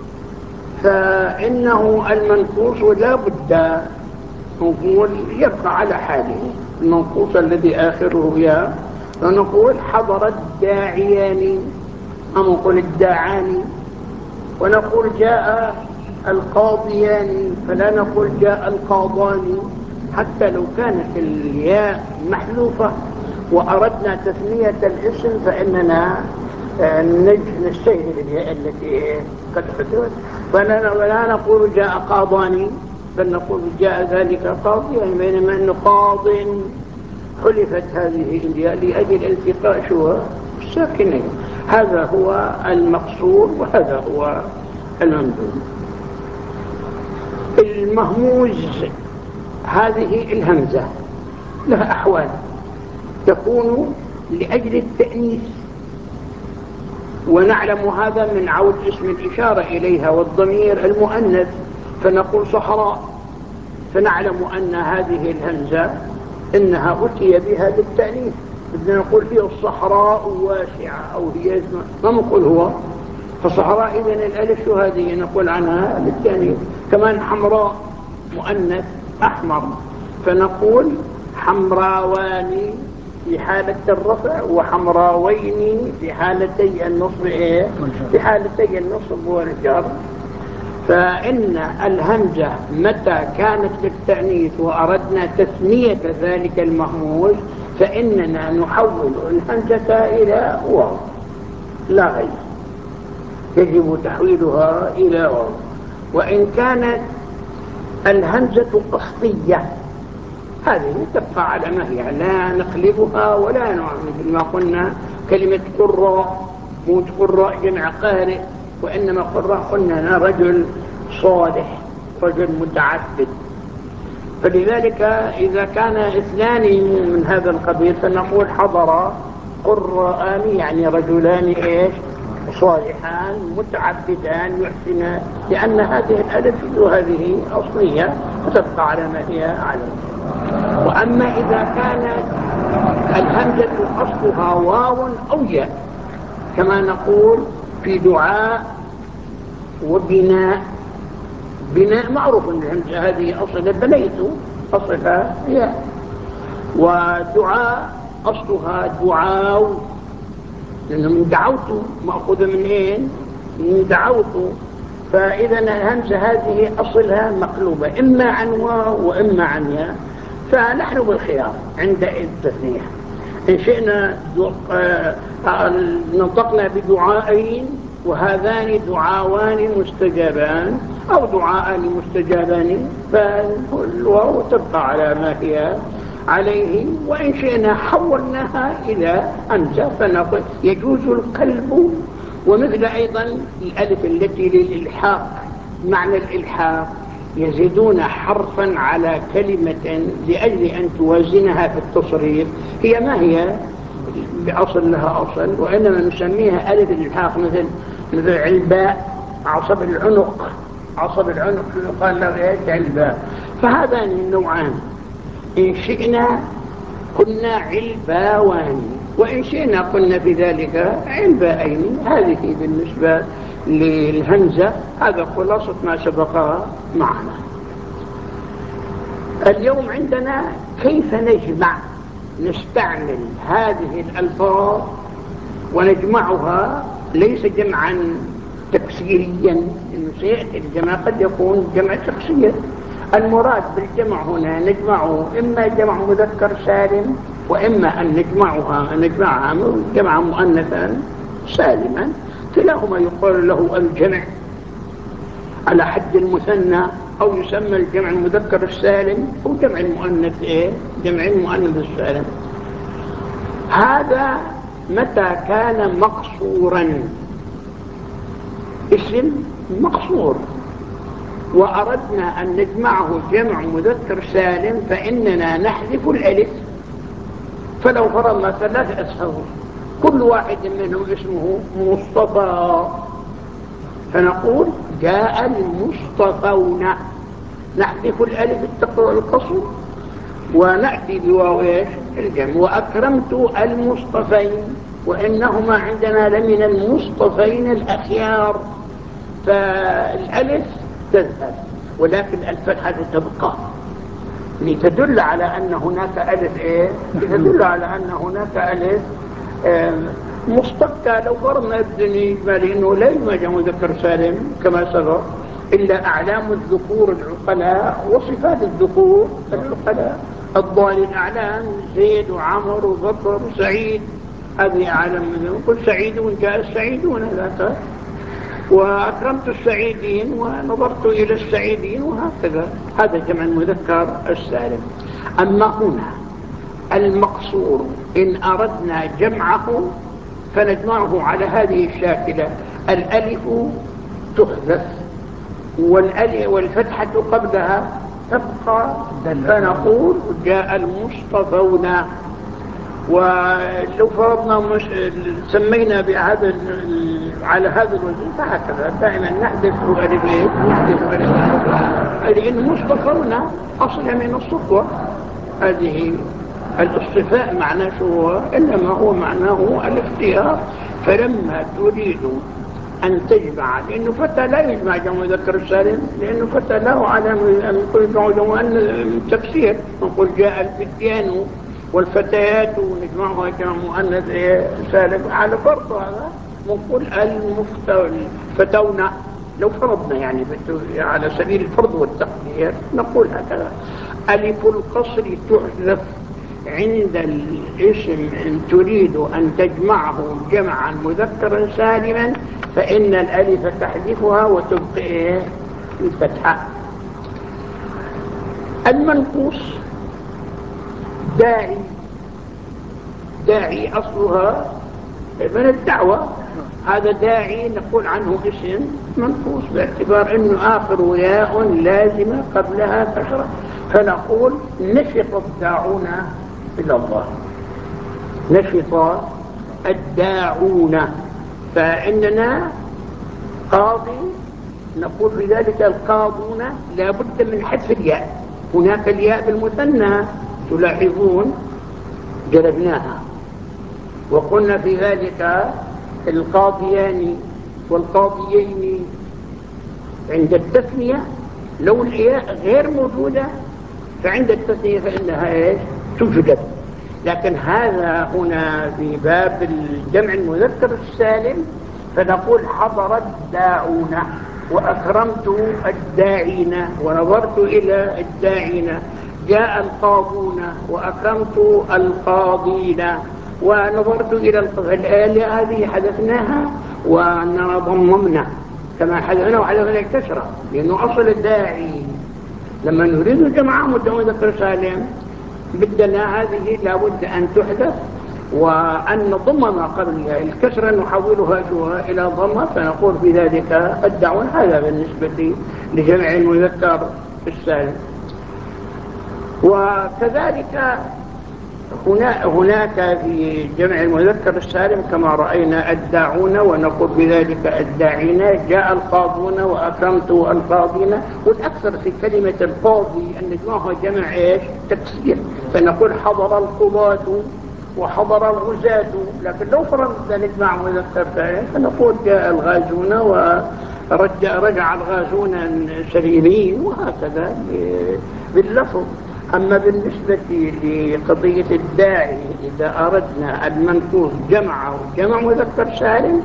فإنه المنقوص لا بد نقول يبقى على حاله، المنقوص الذي آخره ياء فنقول حضر الداعيان، أو نقول الداعان، ونقول جاء القاضيان، فلا نقول جاء القاضان، حتى لو كانت الياء محذوفة وأردنا تثنية الاسم فإننا نجتهد بالياء التي قد حذفت، فلا نقول جاء قاضان بل نقول جاء ذلك قاضيان، بينما أنه قاض حلفت هذه الياء لأجل التقاء شوى الساكنين. هذا هو المقصور وهذا هو الممدود. المهموز هذه الهمزة لها أحوال، تكون لأجل التأنيث، ونعلم هذا من عود اسم الإشارة إليها والضمير المؤنث، فنقول صحراء، فنعلم أن هذه الهمزة إنها أتي بها للتأنيث، بدنا نقول هي الصحراء واسعة أو هي ما نقول هو، فصحراء إذن الألف شو هذه نقول عنها للتأنيث. كمان حمراء مؤنث أحمر، فنقول حمراواني في حالة الرفع، وحمراوين في حالتي النصب إيه؟ في حالتي النصب والجر. فإن الهمزة متى كانت للتأنيث وأردنا تثنية ذلك المهموز فإننا نحول الهمزة إلى واو لا غير، يجب تحويلها إلى واو. وإن كانت الهمزة أصلية هذه تبقى على ما هي، لا نقلبها ولا نعمل، مثل ما قلنا كلمة قراء مو قراء جمع قارئ، وإنما قراء قلنا رجل صالح، رجل متعبد. فلذلك إذا كان اثنان من هذا القبيل فنقول حضر قراءان، يعني رجلان إيش صالحان متعبدان يحسنان، لأن هذه الألف وهذه أصلية فتبقى على ما هي عليه. وأما إذا كانت الهمزة أصلها واو أو ياء، كما نقول في دعاء وبناء. بناء معروف أن الهمزة هذه أصلها بنيت، أصلها ياء. ودعاء أصلها دعاو، لأنه دعوت مأخوذة من إيه؟ من دعوت. فإذا الهمزة هذه أصلها مقلوبة إما عن واو وإما عن ياء، فنحن بالخيار عند التثنية. إن شئنا نطقنا بدعائين وهذان دعاوان مستجابان أو دعاءان مستجابان، فالواو تبقى على ما هي عليه. وإن شئنا حولناها إلى همزة فنقول يجوز القلب. ومثل أيضا الألف التي للإلحاق، معنى الإلحاق يزيدون حرفا على كلمة لأجل أن توازنها في التصريف، هي ما هي بأصل لها أصل، وإنما نسميها ألف الإلحاق، مثل مثل علباء، عصب العنق، عصب العنق يقال له إيه علباء. فهذان النوعان إن شئنا قلنا علباوان، وإن شئنا قلنا في ذلك علبائين. هذه بالنسبة للهمزة. هذا خلاصة ما سبقها معنا. اليوم عندنا كيف نجمع، نستعمل هذه الألفاظ ونجمعها، ليس جمعا تكسيريا، إنه سيأتي الجمع قد يكون جمع تكسير. المراد بالجمع هنا نجمعه إما جمع مذكر سالم، وإما أن نجمعها نجمعها جمع مؤنثا سالما. كلاهما يقال له الجمع على حد المثنى، أو يسمى الجمع المذكر السالم أو جمع المؤنث إيه؟ جمع المؤنث السالم. هذا متى كان مقصورا، اسم مقصور، وأردنا أن نجمعه جمع مذكر سالم، فإننا نحذف الألف. فلو فرضنا ثلاث أصحاب كل واحد منهم اسمه مصطفى، فنقول جاء المصطفون، نحذف الألف التقوى القصر ونأتي بواو الجمع. وأكرمت المصطفين، وإنهما عندنا لمن المصطفين الأخيار، فالألف تذهب ولكن الفتحة تبقى، لتدل على أن هناك ألف إيه؟ لتدل على أن هناك ألف مصطفى. لو فرضنا ابن إجمالي إنه لا يوجد مذكر سالم كما سبق، إلا أعلام الذكور العقلاء وصفات الذكور العقلاء، الضال الأعلام زيد وعمر وبكر وسعيد، هذه أعلام منهم. قل سعيدون جاء السعيدون ذاك، وأكرمت السعيدين ونظرت إلى السعيدين، وهكذا. هذا جمع المذكر السالم. أما هنا المقصور إن أردنا جمعه فنجمعه على هذه الشاكلة: الألف تحذف والفتحة قبلها تبقى، فنقول جاء المصطفون. ولو فرضنا مش سمينا بهذا على هذا الوجه فهكذا دائما نحذف ألفين، نحذف ألفين، لأن مصطفون أصل من الصفوة. هذه الاصطفاء معناه شو هو؟ إنما هو معناه الاختيار. فلما تريد أن تجمع، لأنه فتى لا يجمع جمع مذكر السالم، لأنه فتى له علامة أن يكون يجمع جمع تفسير. نقول جاء الفتيان والفتيات ونجمعها جمع مؤنث سالم على فرض هذا. نقول الفتونا لو فرضنا يعني على سبيل الفرض والتقدير نقول هكذا. ألف القصر تحذف عند الاسم إن تريد أن تجمعه جمعا مذكرا سالما، فإن الألف تحذفها وتبقى الفتحة. المنقوص داعي، داعي أصلها من الدعوة، هذا داعي نقول عنه اسم منقوص باعتبار أنه آخر ياء لازمة قبلها كسرة، فنقول نشط الداعون إلى الله، نشط الداعون. فإننا قاضي نقول بذلك القاضون لا بد من حذف الياء. هناك الياء بالمثنى تلاحظون جلبناها، وقلنا في ذلك القاضيان والقاضيين عند التثنية لو الياء غير موجودة فعند التثنية فإنها ايش توجد. لكن هذا هنا في باب الجمع المذكر السالم فنقول حضر الداعون وأكرمت الداعين ونظرت إلى الداعين، جاء القاضون وأكرمت القاضين ونظرت إلى الآية هذه حدثناها ونضممنا كما حدثنا وحدثنا الكسرة، لأنه أصل الداعي لما نريد جمع مذكر سالم بدنا هذه لابد أن تحدث وأن نضم ما قبلها الكسرة نحولها إلى ضمة، فنقول بذلك الدعوة. هذا بالنسبة لجمع المذكر السالم. وكذلك هنا هناك في جمع المذكر السالم كما رأينا الداعون ونقول بذلك الداعين، جاء القاضون وأكرمت القاضين. والأكثر في كلمة القاضي أن نجمعها جمع إيش تكسير، فنقول حضر القضاة وحضر الغزاة. لكن لو فرضنا نجمع مذكر سالم فنقول جاء الغازون ورجع رجع الغازون سليمين، وهكذا باللفظ. أما بالنسبة لقضية الداعي إذا أردنا الممدود جمعه جمع مذكر سالم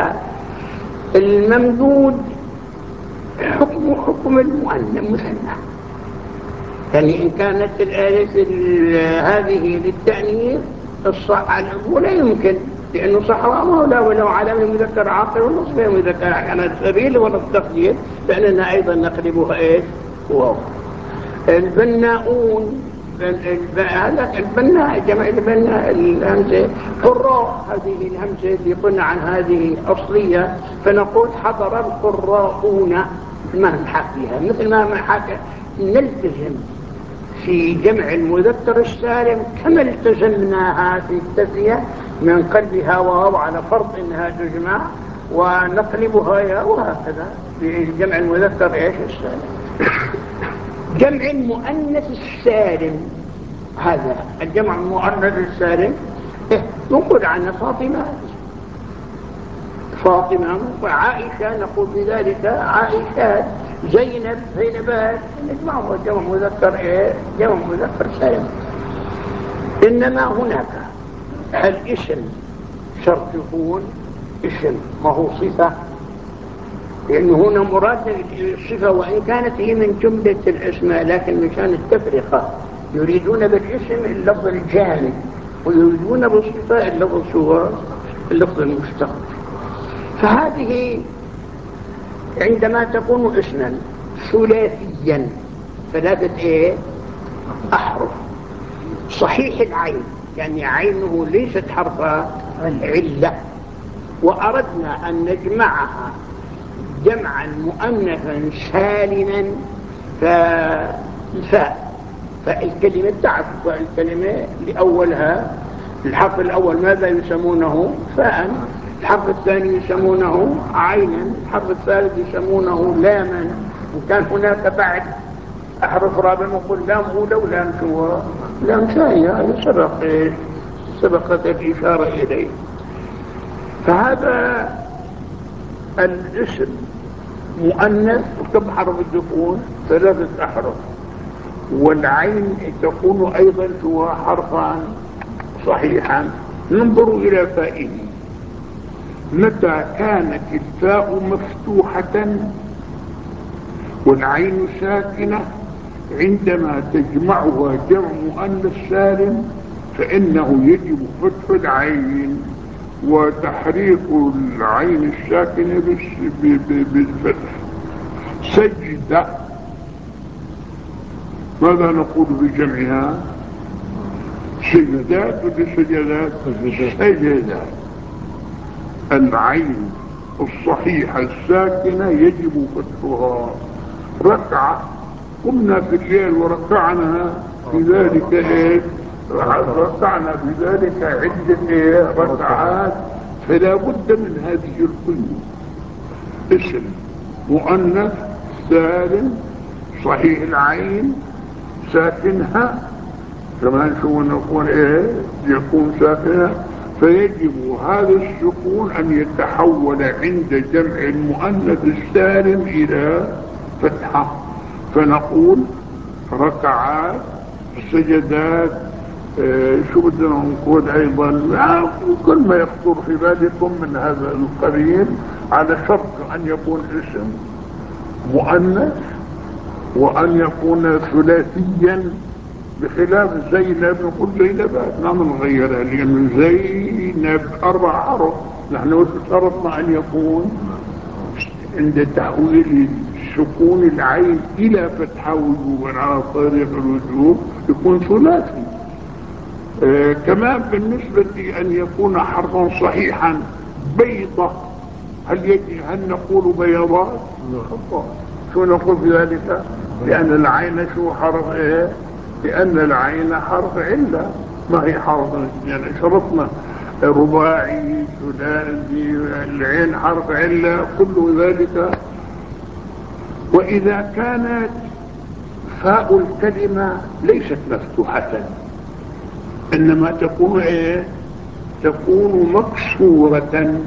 فالممدود حكم حكم المثنى. يعني إن كانت الآية هذه للتأنيث الصح ولا يمكن، لأنه صح ولا ولو على مذكر عاقل ونصف مذكر على السبيل ولا التقدير فإننا أيضا نقلبها إيش واو. البناؤون هذا البناء جمع البناء الهمزة قراء، هذه الهمزة اللي قلنا عن هذه أصلية فنقول حضر القراؤون ما نحكيها مثل ما نحكي. نلتزم في جمع المذكر السالم كما التزمناها في التثنية من قلبها واو على فرض انها تجمع ونقلبها يا، وهكذا في جمع المذكر ايش السالم. جمع المؤنث السالم هذا الجمع المؤنث السالم إيه؟ نقول عنها فاطمة فاطمة وعائشة نقول بذلك عائشات، زينب زينبات، نجمعه جمع مذكر ايه جمع مذكر سالم. انما هناك الاسم شرط يكون اسم ما هو صفة، لأنه هنا مراد الصفة وإن كانت هي من جملة الأسماء لكن مشان التفرقة يريدون بالاسم اللفظ الجامد ويريدون بالصفة اللفظ شو اللفظ المشتق. فهذه عندما تكون اسما ثلاثيا ثلاثة ايه أحرف صحيح العين، يعني عينه ليست حرف علة، وأردنا أن نجمعها جمعا مؤنثا سالما فالفاء فالكلمة تعرف الكلمة لأولها الحرف الأول ماذا يسمونه فاء، الحرف الثاني يسمونه عينا، الحرف الثالث يسمونه لاما، وكان هناك بعد أحرف رابع نقول لام أولى ولام شو لام ثانية، هذا سبق سبقت الإشارة إليه. فهذا الاسم مؤنث وكم حرف الدخول ثلاثة أحرف، والعين تكون أيضا هو حرفان صحيحا. ننظر إلى فائه، متى كانت الفاء مفتوحة والعين ساكنة عندما تجمعها جمع مؤنث سالم فإنه يجب فتح العين وتحريك العين الساكنة بالفتح. سجدة ماذا نقول بجمعها؟ سجدات ولا سجدات؟ سجدات. العين الصحيحة الساكنة يجب فتحها. ركعة قمنا في الليل وركعنا في ذلك ايه؟ ركعنا في ذلك عدة ايه؟ ركعات. فلا بد من هذه القيود. اسم مؤنث سالم صحيح العين ساكنها، كمان شو نقول ايه؟ يكون ساكنها، فيجب هذا السكون ان يتحول عند جمع المؤنث السالم الى فتحة. فنقول ركعات، سجدات، اه شو بدنا نقول ايضا؟ آه كل ما يخطر في بالكم من هذا القبيل، على شرط ان يكون اسم مؤنث وان يكون ثلاثيا، بخلاف زينب. نقول زينبات ما بنغيرها، لأن زينب أربع حرف. نحن شرطنا أن يكون عند تحويل سكون العين إلى فتحة وجوبا على طريق الوجوب يكون ثلاثي. آه كمان بالنسبة أن يكون حرفا صحيحا. بيضة، هل يجي هل نقول بيضات؟ شو نقول في ذلك؟ لأن العين شو حرف إيه؟ لأن العين حرف علة، ما هي حرف يعني شرطنا رباعي ثلاثي، العين حرف علة كل ذلك. وإذا كانت فاء الكلمة ليست مفتوحة، إنما تكون إيه؟ تكون مكسورة.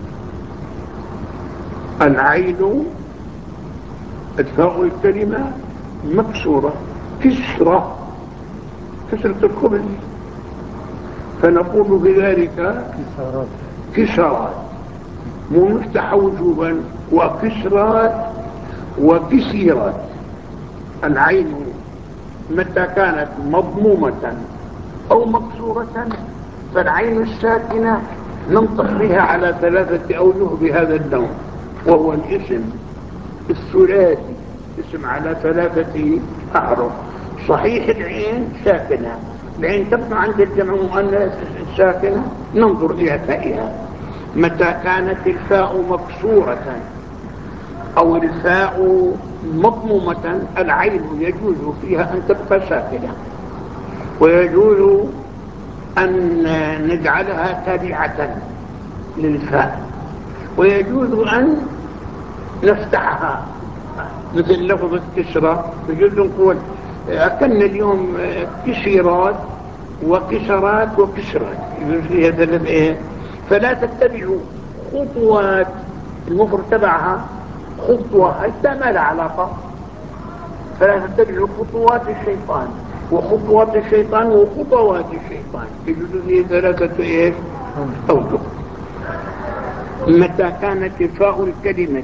العين الفاء الكلمة مكسورة، كسرة، كسرة الخبز، فنقول بذلك كسرات، مو مفتحة وجوبا، وكسرات وكسيرات. العين متى كانت مضمومة أو مكسورة فالعين الساكنة ننطق بها على ثلاثة أوجه بهذا النوع، وهو الاسم الثلاثي، اسم على ثلاثة أحرف. صحيح العين ساكنة، العين تبقى عند الجمع مؤنث ساكنة ننظر إلى فائها. متى كانت الفاء مكسورة أو الفاء مضمومة العين يجوز فيها أن تبقى ساكنة، ويجوز أن نجعلها تابعة للفاء، ويجوز أن نفتحها مثل لفظ الكسرة. يجوز نقول أكلنا اليوم كسيرات وكسرات وكسرات، يجوز فيها ثلاث إيه. فلا تتبعوا خطوات المفرد تبعها خطوة حتى ما لا علاقة، فلا تتبعوا خطوات الشيطان وخطوات الشيطان وخطوات الشيطان، يجوز فيها ثلاثة إيه أوجه. متى كانت الفاء الكلمة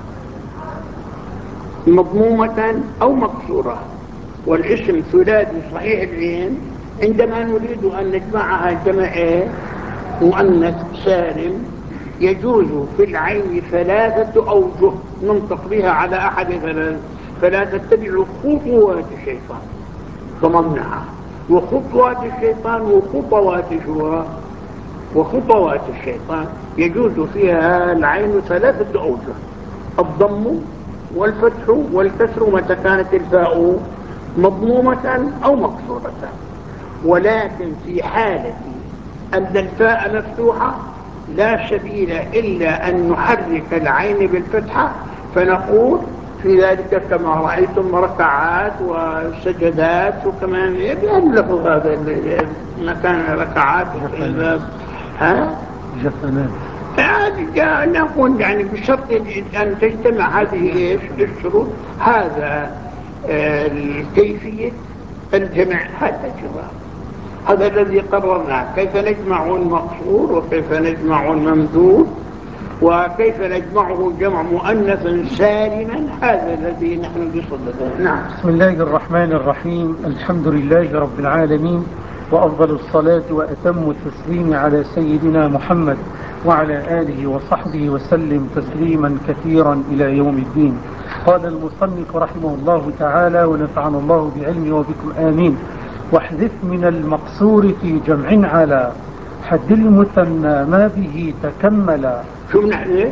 مضمومة أو مكسورة والاسم ثلاثي صحيح العين، عندما نريد أن نجمعها جمع مؤنث سالم يجوز في العين ثلاثة أوجه ننطق بها على أحد ثلاث. فلا تتبعوا خطوات الشيطان ضمنها، وخطوات الشيطان وخطوات شو وخطوات الشيطان يجوز فيها العين ثلاثة أوجه: الضم والفتح والكسر متى كانت الفاء مضمومة أو مكسورة. ولكن في حالة أن الفاء مفتوحة لا سبيل إلا أن نحرك العين بالفتحة، فنقول في ذلك كما رأيتم ركعات وسجدات، وكمان بأن لفظ هذا مكان ركعات ها جفنات يعني نقول يعني بشرط أن تجتمع هذه إيش الشروط. هذا آه الكيفية الجمع هذا الجواب، هذا الذي قررناه، كيف نجمع المقصور وكيف نجمع الممدود وكيف نجمعه جمع مؤنث سالما، هذا الذي نحن بصدده. نعم. بسم الله الرحمن الرحيم. الحمد لله رب العالمين، وأفضل الصلاة وأتم التسليم على سيدنا محمد وعلى آله وصحبه وسلم تسليما كثيرا إلى يوم الدين. قال المصنف رحمه الله تعالى ونفعنا الله بعلمه وبكم آمين: واحذف من المقصور في جمع على حد المثنى ما به تكمل. شو بنحكي؟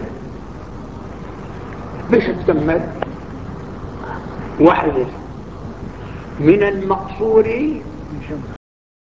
بيش تكمل واحدة من المقصور